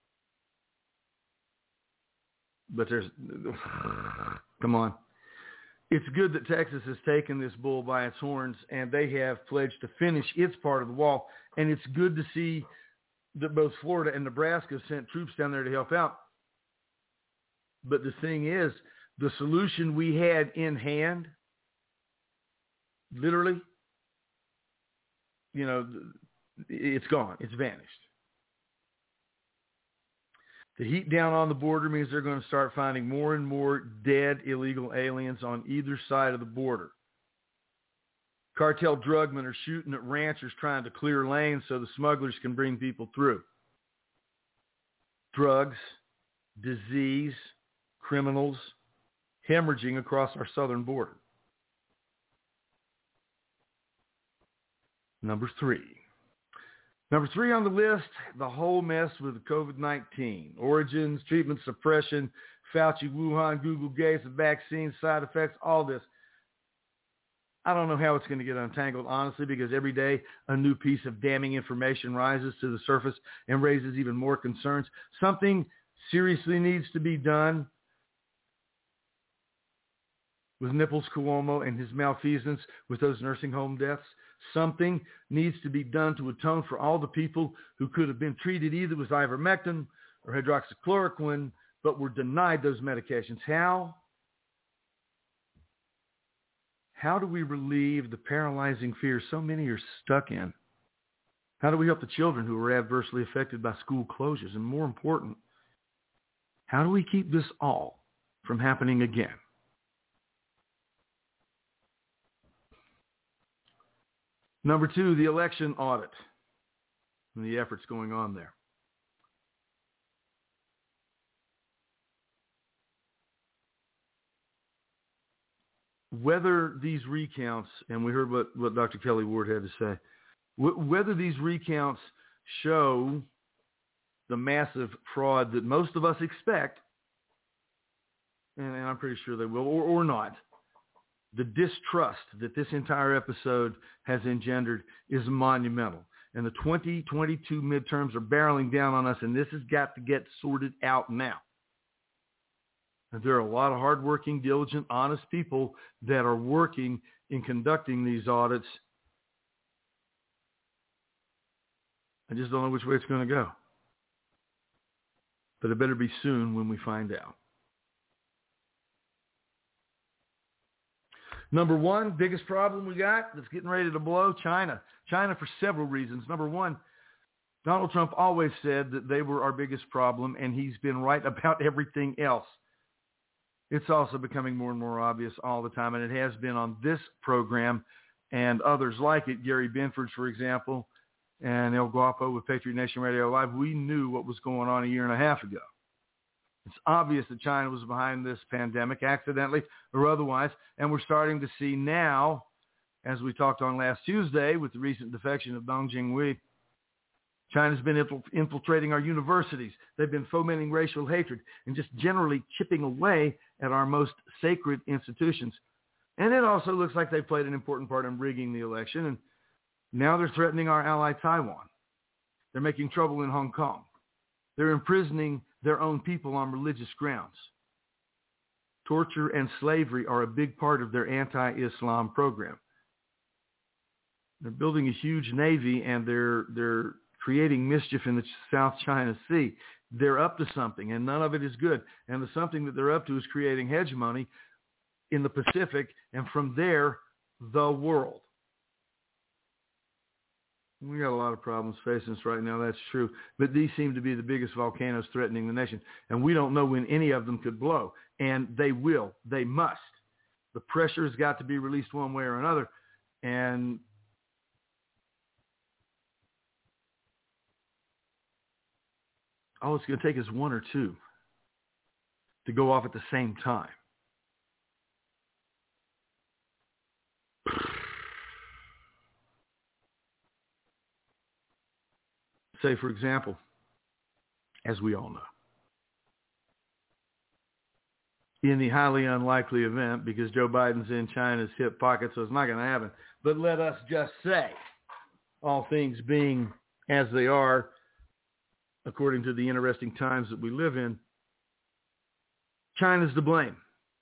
but there's, come on. It's good that Texas has taken this bull by its horns, and they have pledged to finish its part of the wall. And it's good to see that both Florida and Nebraska have sent troops down there to help out. But the thing is, the solution we had in hand, literally, you know, it's gone. It's vanished. The heat down on the border means they're going to start finding more and more dead illegal aliens on either side of the border. Cartel drugmen are shooting at ranchers trying to clear lanes so the smugglers can bring people through. Drugs, disease, criminals, hemorrhaging across our southern border. Number three. Number three on the list, the whole mess with COVID nineteen. Origins, treatment, suppression, Fauci, Wuhan, Google, Gates, the vaccine, side effects, all this. I don't know how it's going to get untangled, honestly, because every day a new piece of damning information rises to the surface and raises even more concerns. Something seriously needs to be done with Nichols Cuomo and his malfeasance with those nursing home deaths. Something needs to be done to atone for all the people who could have been treated either with ivermectin or hydroxychloroquine, but were denied those medications. How? How do we relieve the paralyzing fear so many are stuck in? How do we help the children who are adversely affected by school closures? And more important, how do we keep this all from happening again? Number two, the election audit and the efforts going on there. Whether these recounts, and we heard what, what Doctor Kelly Ward had to say, w- whether these recounts show the massive fraud that most of us expect, and, and I'm pretty sure they will, or, or not, the distrust that this entire episode has engendered is monumental. And the twenty twenty-two midterms are barreling down on us, and this has got to get sorted out now. And there are a lot of hardworking, diligent, honest people that are working in conducting these audits. I just don't know which way it's going to go. But it better be soon when we find out. Number one, biggest problem we got that's getting ready to blow, China. China for several reasons. Number one, Donald Trump always said that they were our biggest problem, and he's been right about everything else. It's also becoming more and more obvious all the time, and it has been on this program and others like it. Gary Benford, for example, and El Guapo with Patriot Nation Radio Live. We knew what was going on a year and a half ago. It's obvious that China was behind this pandemic, accidentally or otherwise, and we're starting to see now, as we talked on last Tuesday with the recent defection of Dong Jinghui, China's been infiltrating our universities. They've been fomenting racial hatred and just generally chipping away at our most sacred institutions. And it also looks like they played an important part in rigging the election. And now they're threatening our ally Taiwan. They're making trouble in Hong Kong. They're imprisoning their own people on religious grounds. Torture and slavery are a big part of their anti-Islam program. They're building a huge navy, and they're they're creating mischief in the South China Sea. They're up to something, and none of it is good. And the something that they're up to is creating hegemony in the Pacific, and from there, the world. We got a lot of problems facing us right now, that's true. But these seem to be the biggest volcanoes threatening the nation. And we don't know when any of them could blow. And they will. They must. The pressure has got to be released one way or another. And all it's going to take is one or two to go off at the same time. Say, for example, as we all know, in the highly unlikely event, because Joe Biden's in China's hip pocket, so it's not going to happen, but let us just say, all things being as they are, according to the interesting times that we live in, China's to blame.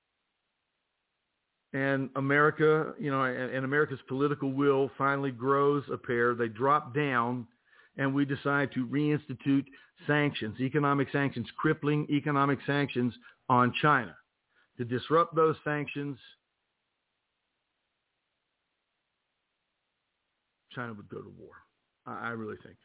And America, you know, and, and America's political will finally grows a pair. They drop down, and we decide to reinstitute sanctions, economic sanctions, crippling economic sanctions on China. To disrupt those sanctions, China would go to war. I, I really think.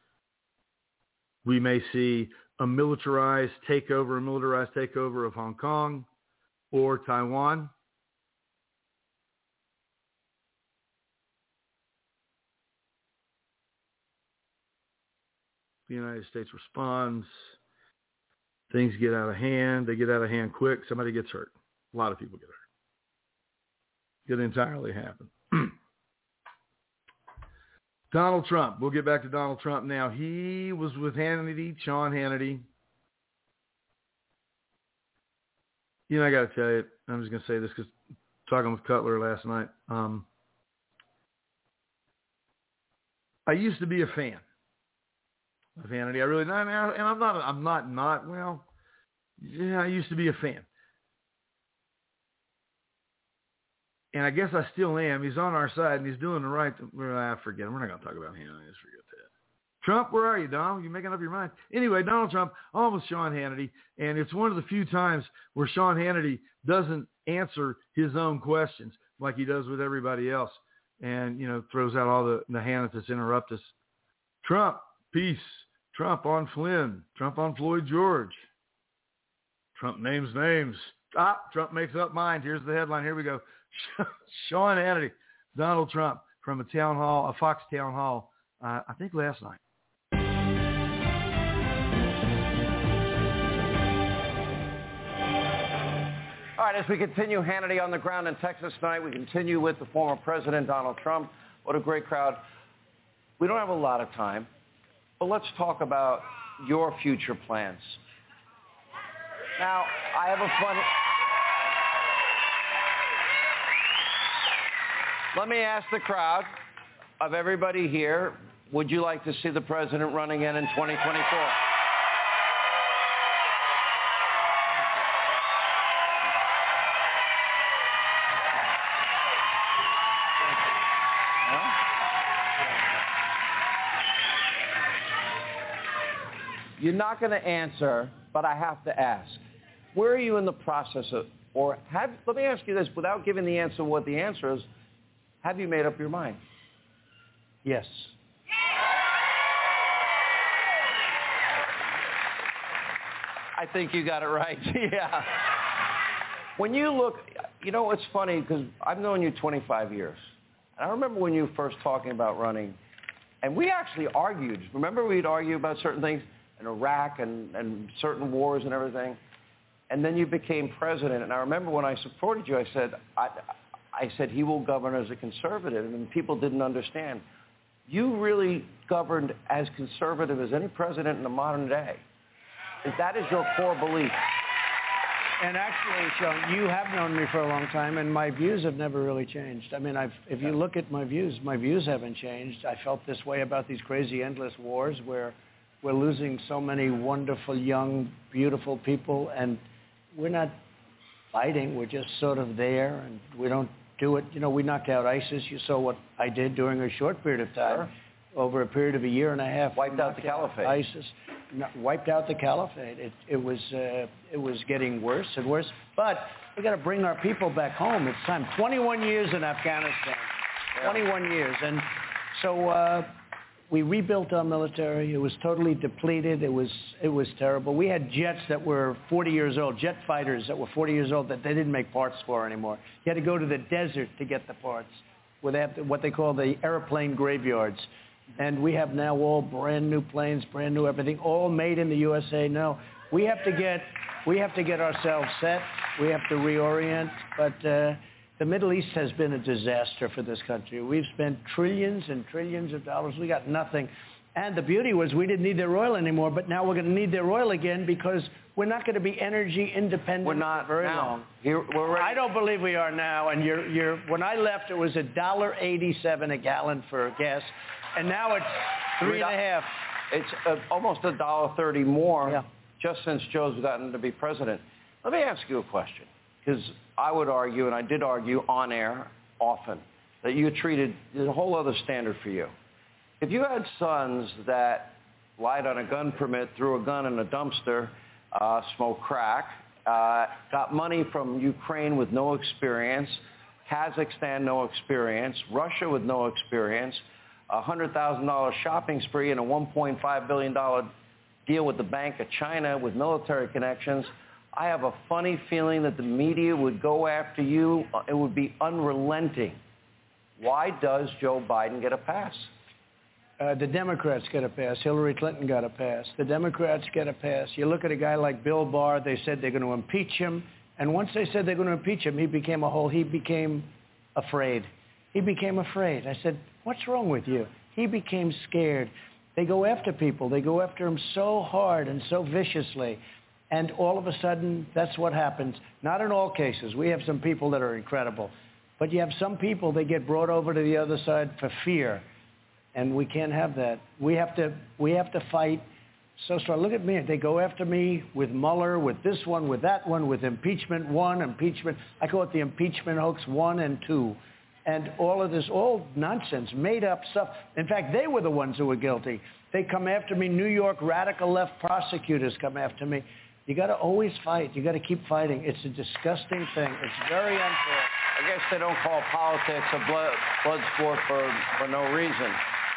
We may see a militarized takeover, a militarized takeover of Hong Kong or Taiwan. The United States responds. Things get out of hand. They get out of hand quick. Somebody gets hurt. A lot of people get hurt. It entirely happen. Donald Trump. We'll get back to Donald Trump now. He was with Hannity, Sean Hannity. You know, I got to tell you, I'm just going to say this because talking with Cutler last night, um, I used to be a fan of Hannity. I really, and I'm not, I'm not, not, well, yeah, I used to be a fan. And I guess I still am. He's on our side, and he's doing the right thing. Well, I forget him. We're not going to talk about Hannity. Just forget that. Trump, where are you, Donald? You making up your mind? Anyway, Donald Trump, almost Sean Hannity, and it's one of the few times where Sean Hannity doesn't answer his own questions like he does with everybody else, and, you know, throws out all the, the Hannitus interrupt us. Trump, peace. Trump on Flynn. Trump on Floyd George. Trump names names. Ah, Trump makes up mind. Here's the headline. Here we go. Sean Hannity, Donald Trump from a town hall, a Fox town hall, uh, I think last night. All right, as we continue Hannity on the ground in Texas tonight, we continue with the former president, Donald Trump. What a great crowd. We don't have a lot of time, but let's talk about your future plans. Now, I have a funny... Let me ask the crowd of everybody here, would you like to see the president run again in twenty twenty-four? You're not going to answer, but I have to ask. Where are you in the process of, or have, let me ask you this, without giving the answer what the answer is, have you made up your mind? Yes. I think you got it right. Yeah. When you look, you know, it's funny because I've known you twenty-five years. And I remember when you were first talking about running, and we actually argued. Remember we'd argue about certain things in Iraq and, and certain wars and everything? And then you became president. And I remember when I supported you, I said, I, I said he will govern as a conservative, and people didn't understand. You really governed as conservative as any president in the modern day. That is your core belief. And actually, Sean, you have known me for a long time, and my views have never really changed. I mean, I've, if you look at my views, my views haven't changed. I felt this way about these crazy, endless wars where we're losing so many wonderful, young, beautiful people, and we're not fighting. We're just sort of there, and we don't do it. You know, we knocked out ISIS. You saw what I did during a short period of time. Sure. Over a period of a year and a half. Wiped out the caliphate. ISIS no, wiped out the caliphate. It, it was uh, it was getting worse and worse. But we got to bring our people back home. It's time. twenty-one years in Afghanistan. twenty-one years, and so uh, we rebuilt our military. It was totally depleted. It was it was terrible. We had jets that were forty years old, jet fighters that were forty years old that they didn't make parts for anymore. You had to go to the desert to get the parts. Where they have to, what they call the airplane graveyards. And we have now all brand new planes, brand new everything, all made in the U S A. No, we have to get, we have to get ourselves set. We have to reorient. But uh, the Middle East has been a disaster for this country. We've spent trillions and trillions of dollars. We got nothing. And the beauty was we didn't need their oil anymore, but now we're going to need their oil again because we're not going to be energy independent We're not for very now. long. Here, we're ready. I don't believe we are now. And you're, you're, when I left, it was a dollar eighty-seven a gallon for gas, and now it's three and a half. It's uh, almost a dollar thirty more yeah. just since Joe's gotten to be president. Let me ask you a question, because I would argue, and I did argue on air often, that you treated there's a whole other standard for you. If you had sons that lied on a gun permit, threw a gun in a dumpster, uh, smoked crack, uh, got money from Ukraine with no experience, Kazakhstan no experience, Russia with no experience, a one hundred thousand dollars shopping spree and a one point five billion dollars deal with the Bank of China with military connections, I have a funny feeling that the media would go after you. It would be unrelenting. Why does Joe Biden get a pass? Uh, the Democrats get a pass. Hillary Clinton got a pass. The Democrats get a pass. You look at a guy like Bill Barr, they said they're going to impeach him. And once they said they're going to impeach him, he became a whole, he became afraid. He became afraid. I said, what's wrong with you? He became scared. They go after people. They go after him so hard and so viciously. And all of a sudden, that's what happens. Not in all cases. We have some people that are incredible. But you have some people, they get brought over to the other side for fear. And we can't have that. We have to, we have to fight so strong. Look at me. They go after me with Mueller, with this one, with that one, with impeachment one, impeachment. I call it the impeachment hoax one and two. And all of this, all nonsense, made up stuff. In fact, they were the ones who were guilty. They come after me. New York radical left prosecutors come after me. You got to always fight. You got to keep fighting. It's a disgusting thing. It's very unfair. I guess they don't call politics a blood, blood sport for, for no reason.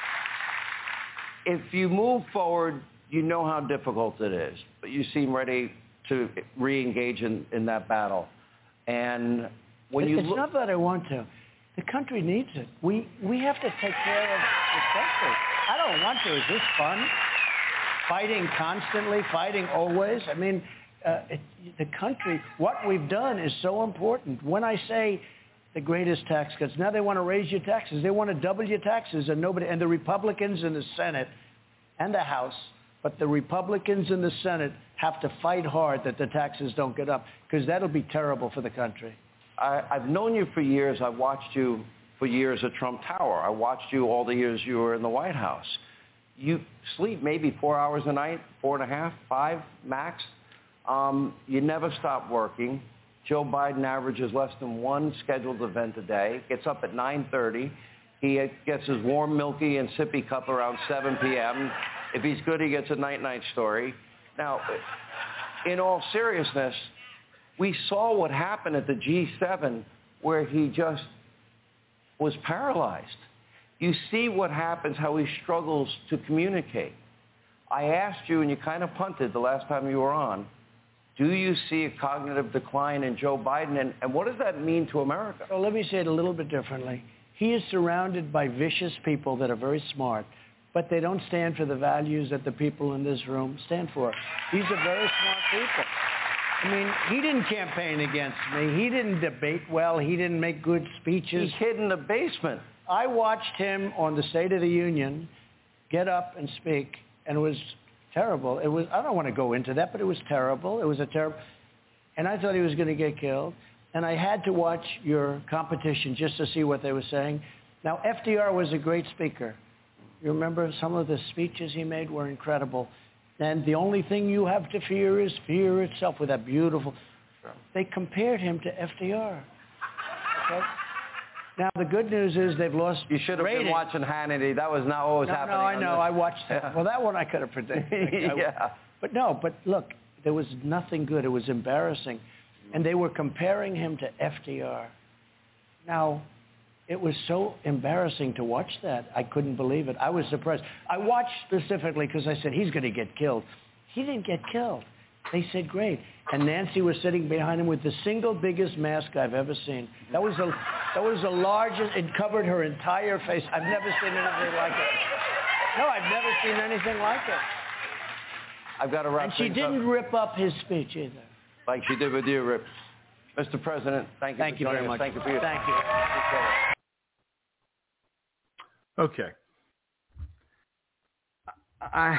If you move forward, you know how difficult it is, but you seem ready to re-engage in, in that battle. And when you It's look... not that I want to. The country needs it. We, we have to take care of the country. I don't want to. Is this fun? Fighting constantly, fighting always. I mean, uh, it, the country, what we've done is so important. When I say the greatest tax cuts, now they want to raise your taxes. They want to double your taxes, and nobody, and the Republicans in the Senate and the House, but the Republicans in the Senate have to fight hard that the taxes don't get up, because that'll be terrible for the country. I, I've known you for years. I've watched you for years at Trump Tower. I watched you all the years you were in the White House. You sleep maybe four hours a night, four and a half, five max. Um, you never stop working. Joe Biden averages less than one scheduled event a day, gets up at nine thirty. He gets his warm, milky, and sippy cup around seven p.m. If he's good, he gets a night-night story. Now, in all seriousness, we saw what happened at the G seven where he just was paralyzed. You see what happens, how he struggles to communicate. I asked you, and you kind of punted the last time you were on, do you see a cognitive decline in Joe Biden, and, and what does that mean to America? So let me say it a little bit differently. He is surrounded by vicious people that are very smart, but they don't stand for the values that the people in this room stand for. These are very smart people. I mean, he didn't campaign against me. He didn't debate well. He didn't make good speeches. He hid in the basement. I watched him on the State of the Union get up and speak, and it was terrible. It was, I don't want to go into that, but it was terrible. It was a terrible... and I thought he was going to get killed. And I had to watch your competition just to see what they were saying. Now, F D R was a great speaker. You remember some of the speeches he made were incredible. And the only thing you have to fear is fear itself, with that beautiful. They compared him to F D R. Okay? Now, the good news is they've lost You should have rating. been watching Hannity. That was not what was no, happening. No, I on know. this. I watched that. Yeah. Well, that one I could have predicted. yeah. But no, but look, there was nothing good. It was embarrassing. And they were comparing him to F D R. Now, it was so embarrassing to watch that. I couldn't believe it. I was surprised. I watched specifically because I said, he's going to get killed. He didn't get killed. They said, great. And Nancy was sitting behind him with the single biggest mask I've ever seen. That was the, that was the largest. It covered her entire face. I've never seen anything like it. No, I've never seen anything like it. I've got to wrap And she things didn't up. rip up his speech either. Like she did with you, Rip. Mister President, thank you Thank for you joining very us. much. Thank you for your Thank you. Okay. I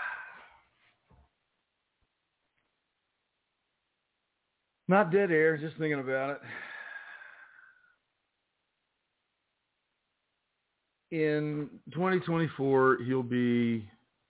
not dead air, just thinking about it. In twenty twenty-four, he'll be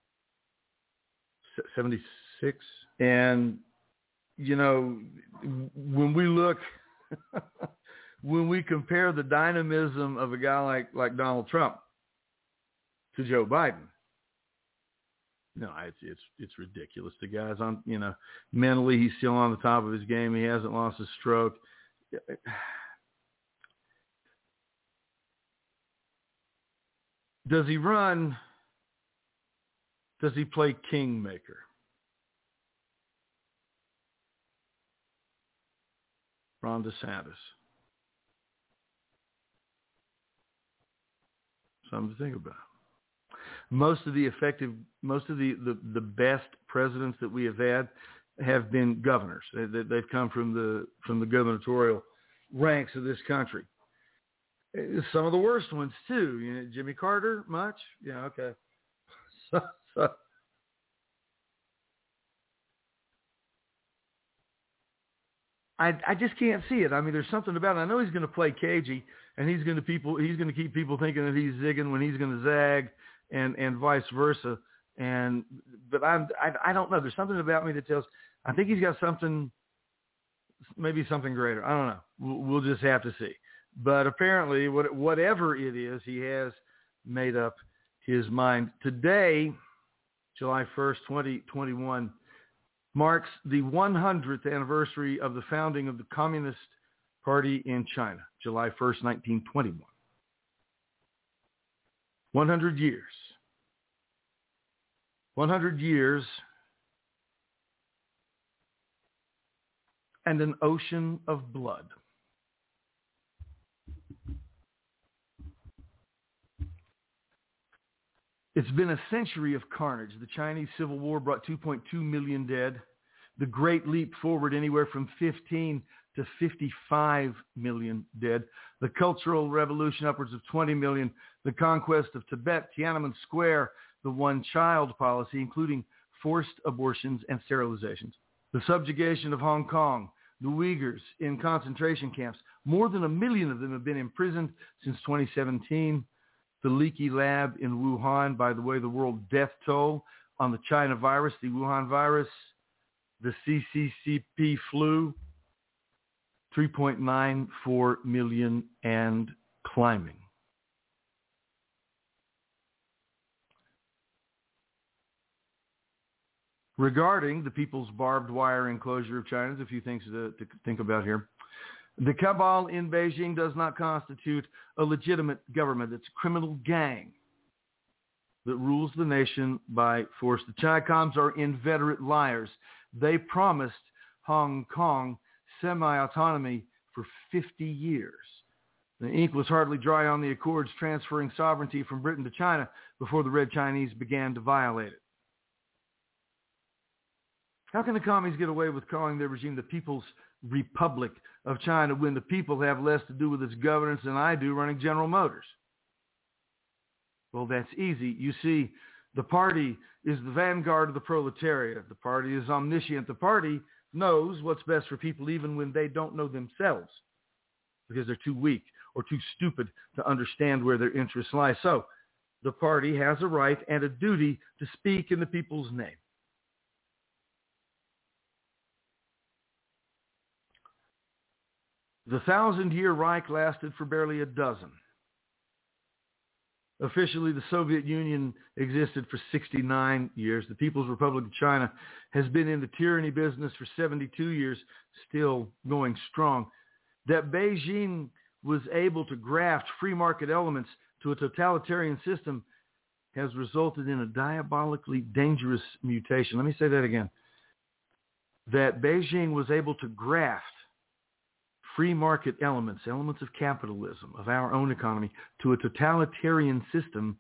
seventy-six. And, you know, when we look, when we compare the dynamism of a guy like, like Donald Trump to Joe Biden, no, it's it's it's ridiculous. The guy's on, you know, mentally he's still on the top of his game. He hasn't lost his stroke. Does he run? Does he play kingmaker? Ron DeSantis. Something to think about. Most of the effective, most of the, the, the best presidents that we have had have been governors. They, they, they've come from the from the gubernatorial ranks of this country. Some of the worst ones too. You know, Jimmy Carter, much? Yeah, okay. So, so. I I just can't see it. I mean, there's something about it. I know he's going to play cagey, and he's going to people he's going to keep people thinking that he's zigging when he's going to zag, and, and vice versa. And but I'm I I don't know. There's something about me that tells. I think he's got something, maybe something greater. I don't know. We'll, we'll just have to see. But apparently, what, whatever it is, he has made up his mind. Today, July first, twenty twenty-one, marks the one hundredth anniversary of the founding of the Communist Party in China, July first, nineteen twenty-one. one hundred years. one hundred years and an ocean of blood. It's been a century of carnage. The Chinese Civil War brought two point two million dead. The Great Leap Forward, anywhere from fifteen to fifty-five million dead. The Cultural Revolution, upwards of twenty million. The conquest of Tibet, Tiananmen Square, the one-child policy, including forced abortions and sterilizations. The subjugation of Hong Kong, the Uyghurs in concentration camps. More than a million of them have been imprisoned since twenty seventeen. The leaky lab in Wuhan, by the way, the world death toll on the China virus, the Wuhan virus, the C C C P flu, three point nine four million and climbing. Regarding the people's barbed wire enclosure of China, there's a few things to, to think about here. The cabal in Beijing does not constitute a legitimate government. It's a criminal gang that rules the nation by force. The Chi-Coms are inveterate liars. They promised Hong Kong semi-autonomy for fifty years. The ink was hardly dry on the accords transferring sovereignty from Britain to China before the Red Chinese began to violate it. How can the commies get away with calling their regime the People's Republic of China when the people have less to do with its governance than I do running General Motors? Well, that's easy. You see, the party is the vanguard of the proletariat. The party is omniscient. The party knows what's best for people even when they don't know themselves because they're too weak or too stupid to understand where their interests lie. So the party has a right and a duty to speak in the people's name. The thousand-year Reich lasted for barely a dozen. Officially, the Soviet Union existed for sixty-nine years. The People's Republic of China has been in the tyranny business for seventy-two years, still going strong. That Beijing was able to graft free market elements to a totalitarian system has resulted in a diabolically dangerous mutation. Let me say that again. That Beijing was able to graft free market elements, elements of capitalism, of our own economy, to a totalitarian system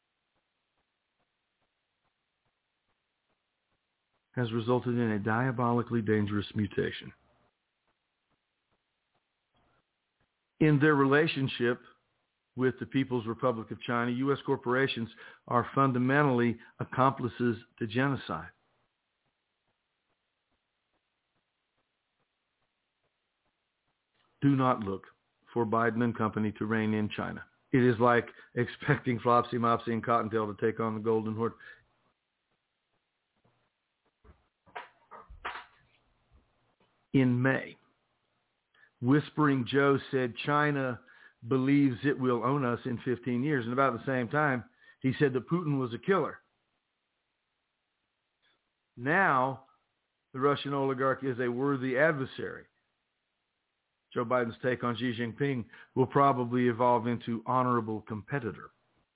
has resulted in a diabolically dangerous mutation. In their relationship with the People's Republic of China, U S corporations are fundamentally accomplices to genocide. Do not look for Biden and company to rein in China. It is like expecting Flopsy, Mopsy, and Cottontail to take on the Golden Horde. In May, Whispering Joe said China believes it will own us in fifteen years. And about the same time, he said that Putin was a killer. Now, the Russian oligarch is a worthy adversary. Joe Biden's take on Xi Jinping will probably evolve into honorable competitor.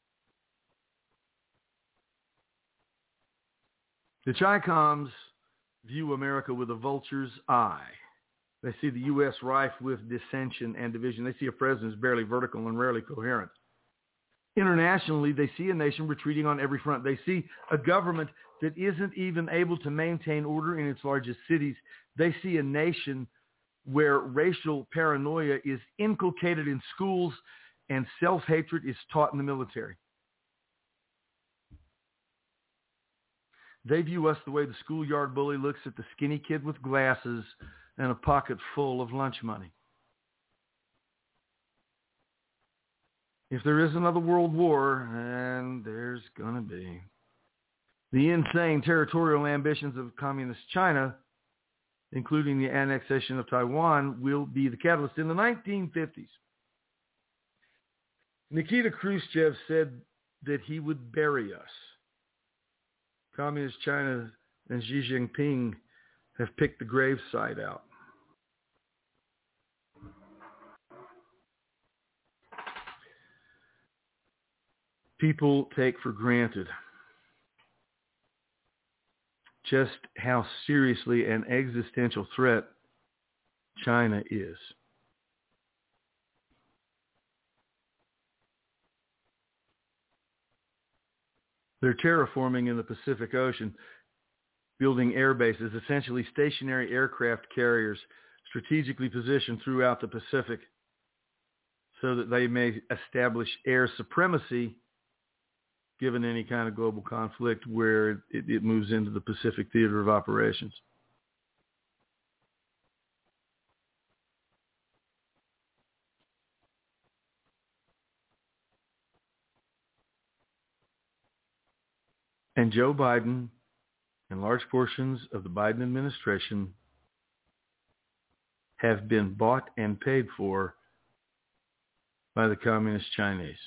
The Chi-Coms view America with a vulture's eye. They see the U S rife with dissension and division. They see a president who's barely vertical and rarely coherent. Internationally, they see a nation retreating on every front. They see a government that isn't even able to maintain order in its largest cities. They see a nation where racial paranoia is inculcated in schools and self-hatred is taught in the military. They view us the way the schoolyard bully looks at the skinny kid with glasses and a pocket full of lunch money. If there is another world war, and there's going to be, the insane territorial ambitions of communist China, including the annexation of Taiwan, will be the catalyst. In the nineteen fifties, Nikita Khrushchev said that he would bury us. Communist China and Xi Jinping have picked the gravesite out. People take for granted just how seriously an existential threat China is. They're terraforming in the Pacific Ocean, building air bases, essentially stationary aircraft carriers strategically positioned throughout the Pacific so that they may establish air supremacy given any kind of global conflict where it, it moves into the Pacific theater of operations. And Joe Biden and large portions of the Biden administration have been bought and paid for by the Communist Chinese.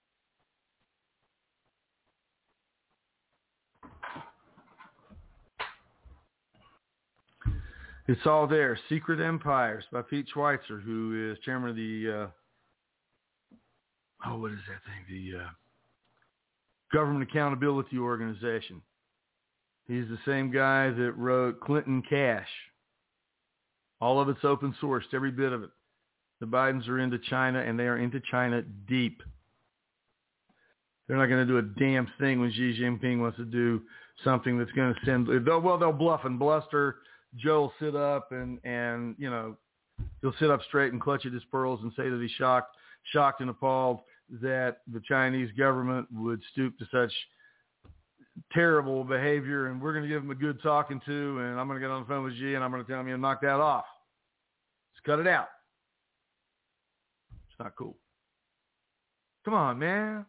It's all there. Secret Empires by Pete Schweitzer, who is chairman of the, uh, oh, what is that thing? The uh, Government Accountability Organization. He's the same guy that wrote Clinton Cash. All of it's open sourced, every bit of it. The Bidens are into China, and they are into China deep. They're not going to do a damn thing when Xi Jinping wants to do something that's going to send, they'll, well, they'll bluff and bluster. Joe will sit up and, and, you know, he'll sit up straight and clutch at his pearls and say that he's shocked, shocked and appalled that the Chinese government would stoop to such terrible behavior, and we're going to give him a good talking to, and I'm going to get on the phone with Xi, and I'm going to tell him to knock that off. Let's cut it out. It's not cool. Come on, man.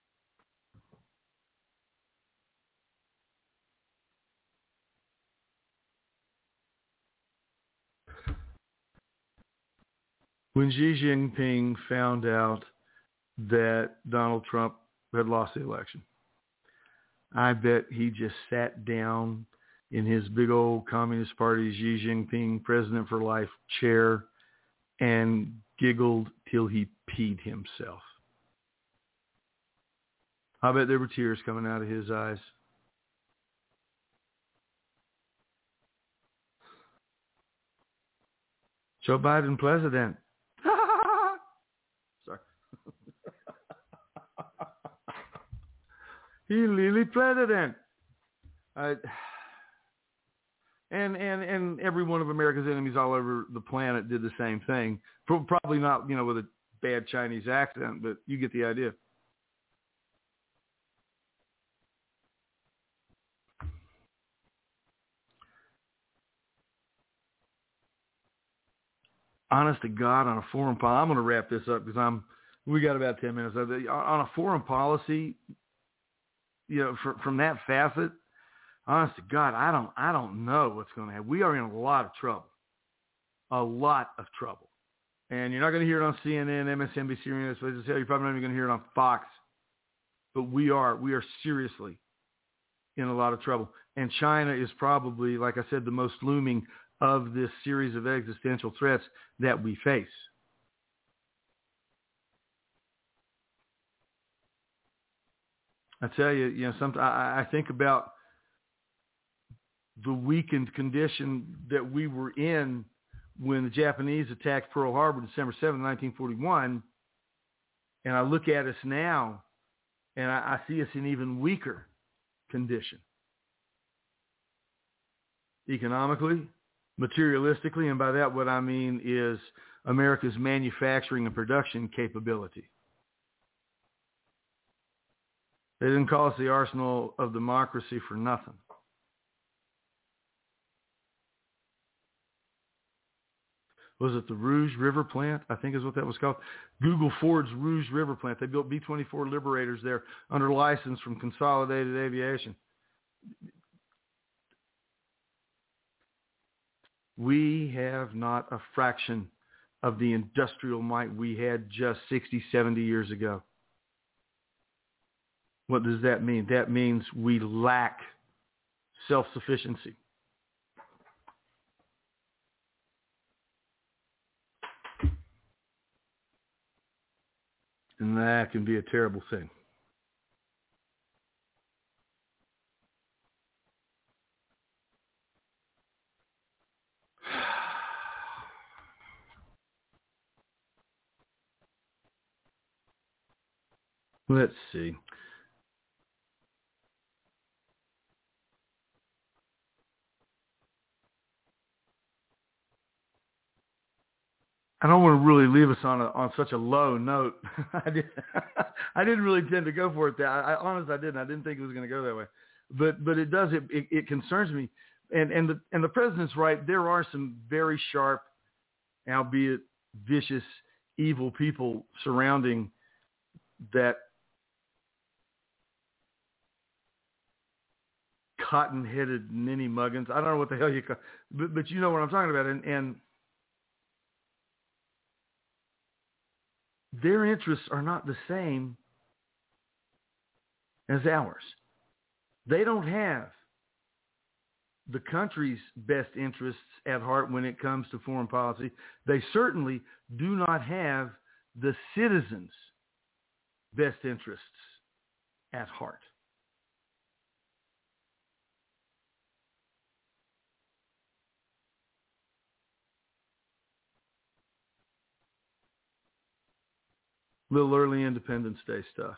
When Xi Jinping found out that Donald Trump had lost the election, I bet he just sat down in his big old Communist Party Xi Jinping President for Life chair and giggled till he peed himself. I bet there were tears coming out of his eyes. Joe Biden president. Sorry. He really president. Uh, and, and, and every one of America's enemies all over the planet did the same thing. Probably not, you know, with a bad Chinese accent, but you get the idea. Honest to God, on a foreign policy, I'm going to wrap this up because I'm. We got about ten minutes. On a foreign policy, you know, from, from that facet, honest to God, I don't, I don't know what's going to happen. We are in a lot of trouble, a lot of trouble, and you're not going to hear it on C N N, M S N B C, or anything. You're probably not even going to hear it on Fox. But we are, we are seriously in a lot of trouble, and China is probably, like I said, the most looming of this series of existential threats that we face. I tell you, you know, sometimes I, I think about the weakened condition that we were in when the Japanese attacked Pearl Harbor December seventh, nineteen forty-one, and I look at us now, and I, I see us in even weaker condition. Economically, materialistically, and by that what I mean is America's manufacturing and production capability. They didn't call us the arsenal of democracy for nothing. Was it the Rouge River plant? I think is what that was called. Google Ford's Rouge River plant. They built B twenty-four Liberators there under license from Consolidated Aviation. We have not a fraction of the industrial might we had just sixty, seventy years ago. What does that mean? That means we lack self-sufficiency. And that can be a terrible thing. Let's see. I don't want to really leave us on a, on such a low note. I, did, I didn't really intend to go for it. That I, I honestly I didn't. I didn't think it was going to go that way. But but it does. It, it, it concerns me. And and the and the president's right. There are some very sharp, albeit vicious, evil people surrounding that cotton-headed ninny muggins. I don't know what the hell you call, but but you know what I'm talking about. And and their interests are not the same as ours. They don't have the country's best interests at heart when it comes to foreign policy. They certainly do not have the citizens' best interests at heart. Little early Independence Day stuff.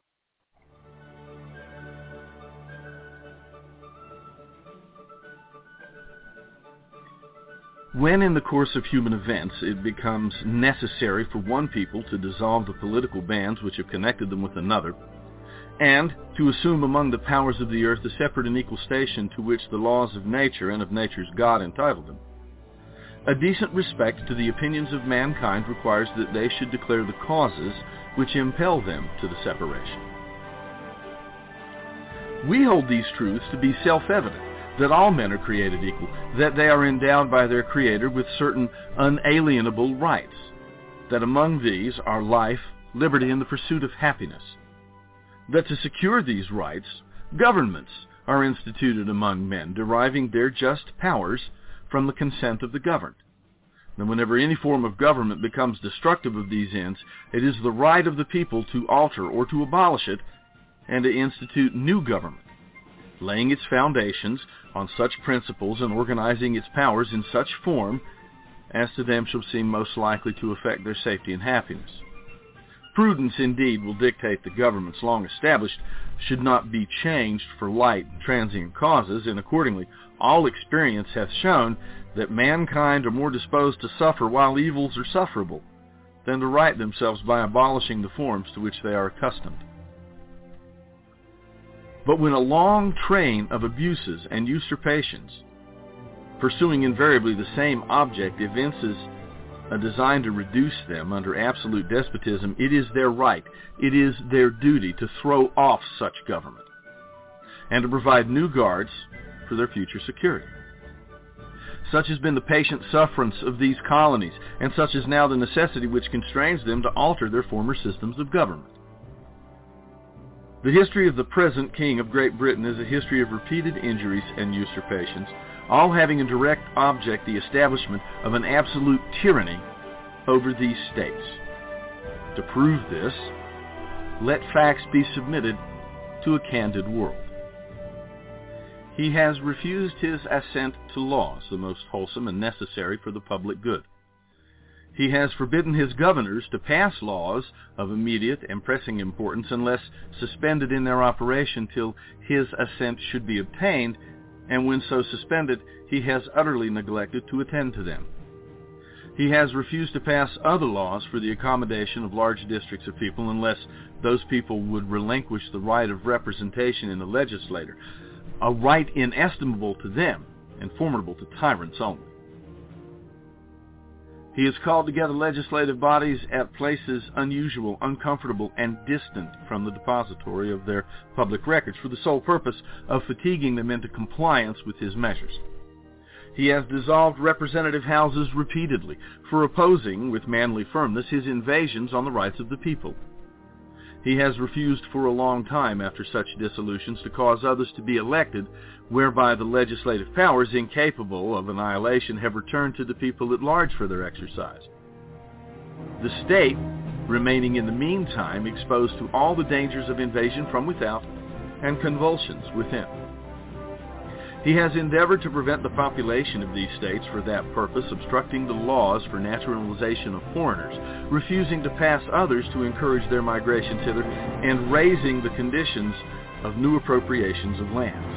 When in the course of human events it becomes necessary for one people to dissolve the political bands which have connected them with another, and to assume among the powers of the earth the separate and equal station to which the laws of nature and of nature's God entitle them. A decent respect to the opinions of mankind requires that they should declare the causes which impel them to the separation. We hold these truths to be self-evident, that all men are created equal, that they are endowed by their Creator with certain unalienable rights, that among these are life, liberty, and the pursuit of happiness, that to secure these rights, governments are instituted among men, deriving their just powers from the consent of the governed. And whenever any form of government becomes destructive of these ends, it is the right of the people to alter or to abolish it and to institute new government, laying its foundations on such principles and organizing its powers in such form as to them shall seem most likely to affect their safety and happiness. Prudence indeed will dictate the governments long established should not be changed for light and transient causes, and accordingly all experience hath shown that mankind are more disposed to suffer while evils are sufferable than to right themselves by abolishing the forms to which they are accustomed. But when a long train of abuses and usurpations, pursuing invariably the same object, evinces a design to reduce them under absolute despotism, it is their right, it is their duty to throw off such government and to provide new guards for their future security. Such has been the patient sufferance of these colonies, and such is now the necessity which constrains them to alter their former systems of government. The history of the present King of Great Britain is a history of repeated injuries and usurpations, all having a direct object the establishment of an absolute tyranny over these states. To prove this, let facts be submitted to a candid world. He has refused his assent to laws, the most wholesome and necessary for the public good. He has forbidden his governors to pass laws of immediate and pressing importance unless suspended in their operation till his assent should be obtained, and when so suspended, he has utterly neglected to attend to them. He has refused to pass other laws for the accommodation of large districts of people unless those people would relinquish the right of representation in the legislature, a right inestimable to them and formidable to tyrants only. He has called together legislative bodies at places unusual, uncomfortable, and distant from the depository of their public records for the sole purpose of fatiguing them into compliance with his measures. He has dissolved representative houses repeatedly for opposing with manly firmness his invasions on the rights of the people. He has refused for a long time after such dissolutions to cause others to be elected, whereby the legislative powers, incapable of annihilation, have returned to the people at large for their exercise. The state, remaining in the meantime exposed to all the dangers of invasion from without and convulsions within. He has endeavored to prevent the population of these states for that purpose, obstructing the laws for naturalization of foreigners, refusing to pass others to encourage their migration thither, and raising the conditions of new appropriations of lands.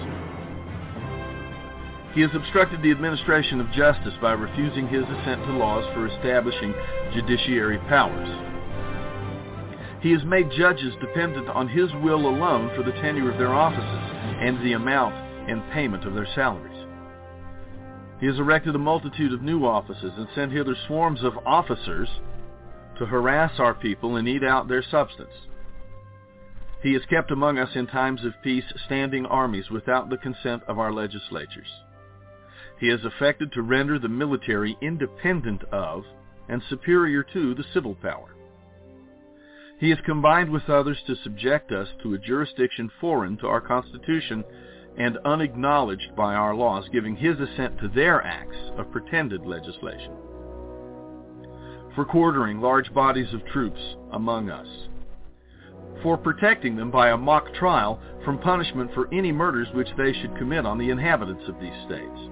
He has obstructed the administration of justice by refusing his assent to laws for establishing judiciary powers. He has made judges dependent on his will alone for the tenure of their offices and the amount and payment of their salaries. He has erected a multitude of new offices and sent hither swarms of officers to harass our people and eat out their substance. He has kept among us in times of peace standing armies without the consent of our legislatures. He has affected to render the military independent of and superior to the civil power. He has combined with others to subject us to a jurisdiction foreign to our Constitution and unacknowledged by our laws, giving his assent to their acts of pretended legislation. For quartering large bodies of troops among us. For protecting them by a mock trial from punishment for any murders which they should commit on the inhabitants of these states.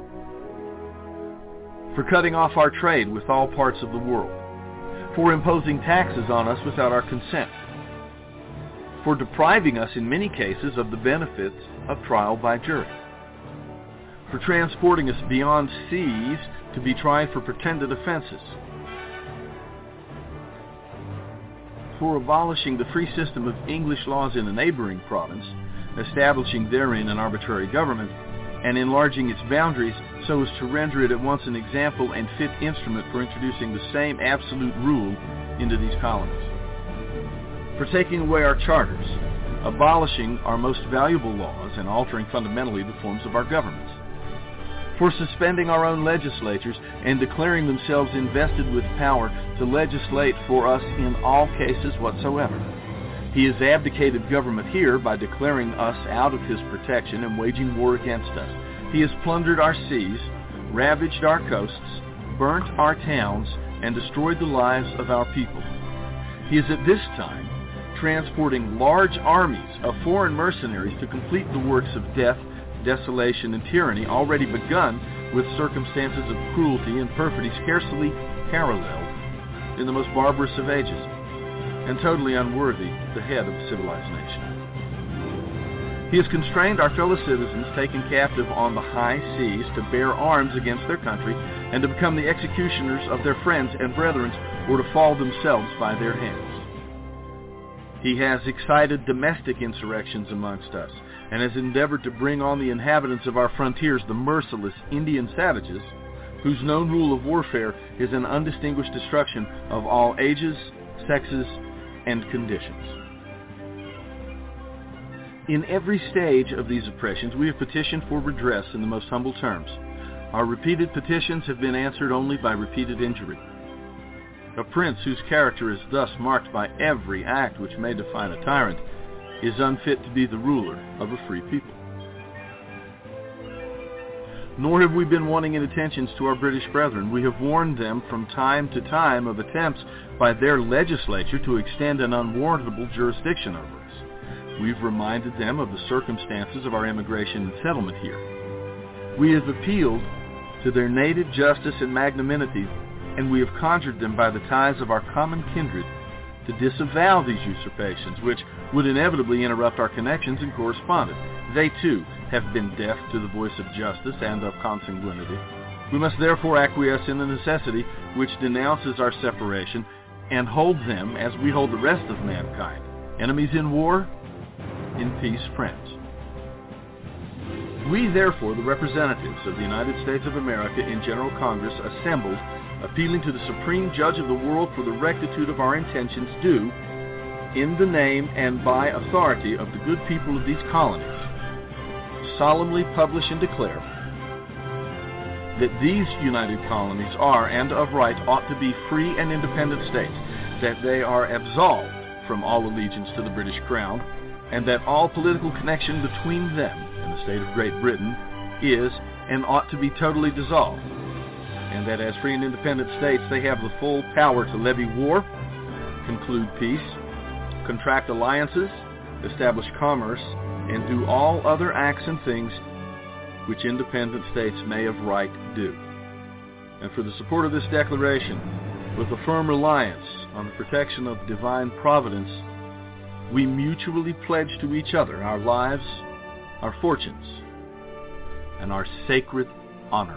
For cutting off our trade with all parts of the world. For imposing taxes on us without our consent. For depriving us in many cases of the benefits of trial by jury. For transporting us beyond seas to be tried for pretended offenses. for abolishing the free system of English laws in a neighboring province, establishing therein an arbitrary government, and enlarging its boundaries so as to render it at once an example and fit instrument for introducing the same absolute rule into these colonies. For taking away our charters, abolishing our most valuable laws, and altering fundamentally the forms of our governments. For suspending our own legislatures and declaring themselves invested with power to legislate for us in all cases whatsoever. He has abdicated government here by declaring us out of his protection and waging war against us. He has plundered our seas, ravaged our coasts, burnt our towns, and destroyed the lives of our people. He is at this time transporting large armies of foreign mercenaries to complete the works of death, desolation, and tyranny already begun with circumstances of cruelty and perfidy scarcely paralleled in the most barbarous of ages, and totally unworthy the head of a civilized nation. He has constrained our fellow citizens taken captive on the high seas to bear arms against their country and to become the executioners of their friends and brethren, or to fall themselves by their hands. He has excited domestic insurrections amongst us, and has endeavored to bring on the inhabitants of our frontiers the merciless Indian savages, whose known rule of warfare is an undistinguished destruction of all ages, sexes, and conditions. In every stage of these oppressions, we have petitioned for redress in the most humble terms. Our repeated petitions have been answered only by repeated injury. A prince whose character is thus marked by every act which may define a tyrant is unfit to be the ruler of a free people. Nor have we been wanting in attentions to our British brethren. We have warned them from time to time of attempts by their legislature to extend an unwarrantable jurisdiction over us. We've reminded them of the circumstances of our immigration and settlement here. We have appealed to their native justice and magnanimity, and we have conjured them by the ties of our common kindred to disavow these usurpations, which would inevitably interrupt our connections and correspondence. They, too, have been deaf to the voice of justice and of consanguinity. We must therefore acquiesce in the necessity which denounces our separation, and hold them as we hold the rest of mankind, enemies in war, in peace friends. We, therefore, the representatives of the United States of America in General Congress, assembled, appealing to the Supreme Judge of the world for the rectitude of our intentions, do, in the name and by authority of the good people of these colonies, solemnly publish and declare that these united colonies are, and of right, ought to be free and independent states, that they are absolved from all allegiance to the British Crown, and that all political connection between them and the state of Great Britain is and ought to be totally dissolved, and that as free and independent states they have the full power to levy war, conclude peace, contract alliances, establish commerce, and do all other acts and things which independent states may of right do. And for the support of this declaration, with a firm reliance on the protection of divine providence, we mutually pledge to each other our lives, our fortunes, and our sacred honor.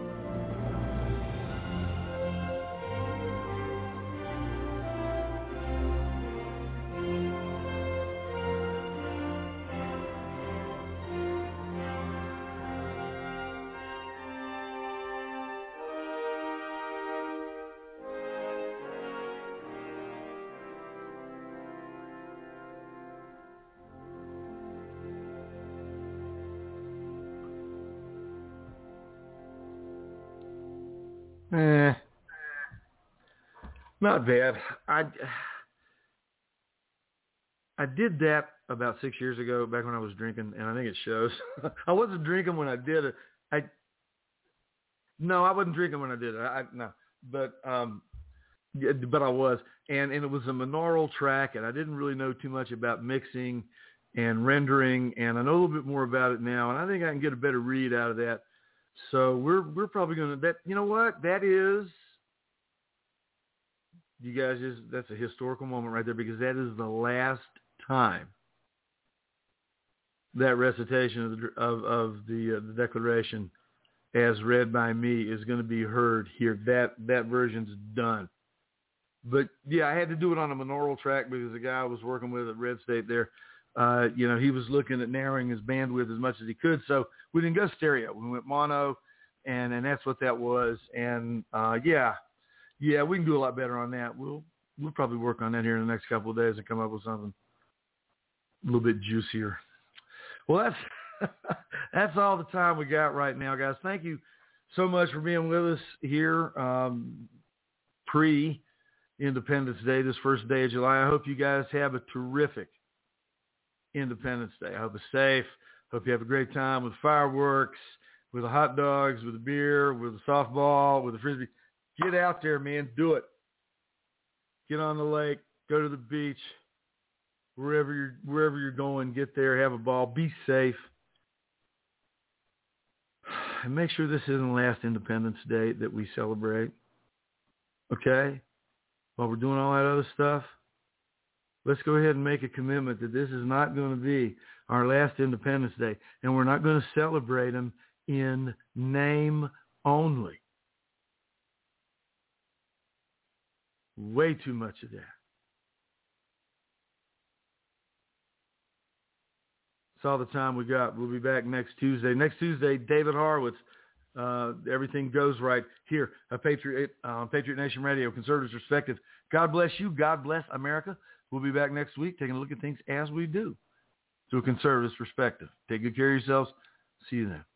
Eh, not bad. I, I did that about six years ago, back when I was drinking, and I think it shows. I wasn't drinking when I did it. I no, I wasn't drinking when I did it. I, I no, but um, yeah, but I was, and and it was a monaural track, and I didn't really know too much about mixing and rendering, and I know a little bit more about it now, and I think I can get a better read out of that. So we're we're probably going to, that, you know what, that is, you guys, just, that's a historical moment right there, because that is the last time that recitation of the, of, of the, uh, the Declaration as read by me is going to be heard here. That that version's done. But, yeah, I had to do it on a monaural track because the guy I was working with at Red State there, uh, you know, he was looking at narrowing his bandwidth as much as he could. So we didn't go stereo. We went mono, and, and that's what that was. And, uh, yeah, yeah, we can do a lot better on that. We'll we'll probably work on that here in the next couple of days and come up with something a little bit juicier. Well, that's that's all the time we got right now, guys. Thank you so much for being with us here um, pre-Independence Day, this first day of July. I hope you guys have a terrific Independence Day. I hope it's safe. Hope you have a great time with fireworks, with the hot dogs, with the beer, with the softball, with the Frisbee. Get out there, man. Do it. Get on the lake. Go to the beach. Wherever you're, wherever you're going, get there. Have a ball. Be safe. And make sure this isn't the last Independence Day that we celebrate. Okay? While we're doing all that other stuff, let's go ahead and make a commitment that this is not going to be our last Independence Day. And we're not going to celebrate them in name only. Way too much of that. That's all the time we got. We'll be back next Tuesday. Next Tuesday, David Horowitz. Uh, everything goes right here. A Patriot, uh, Patriot Nation Radio, Conservatives Perspective. God bless you. God bless America. We'll be back next week taking a look at things as we do through a conservative perspective. Take good care of yourselves. See you then.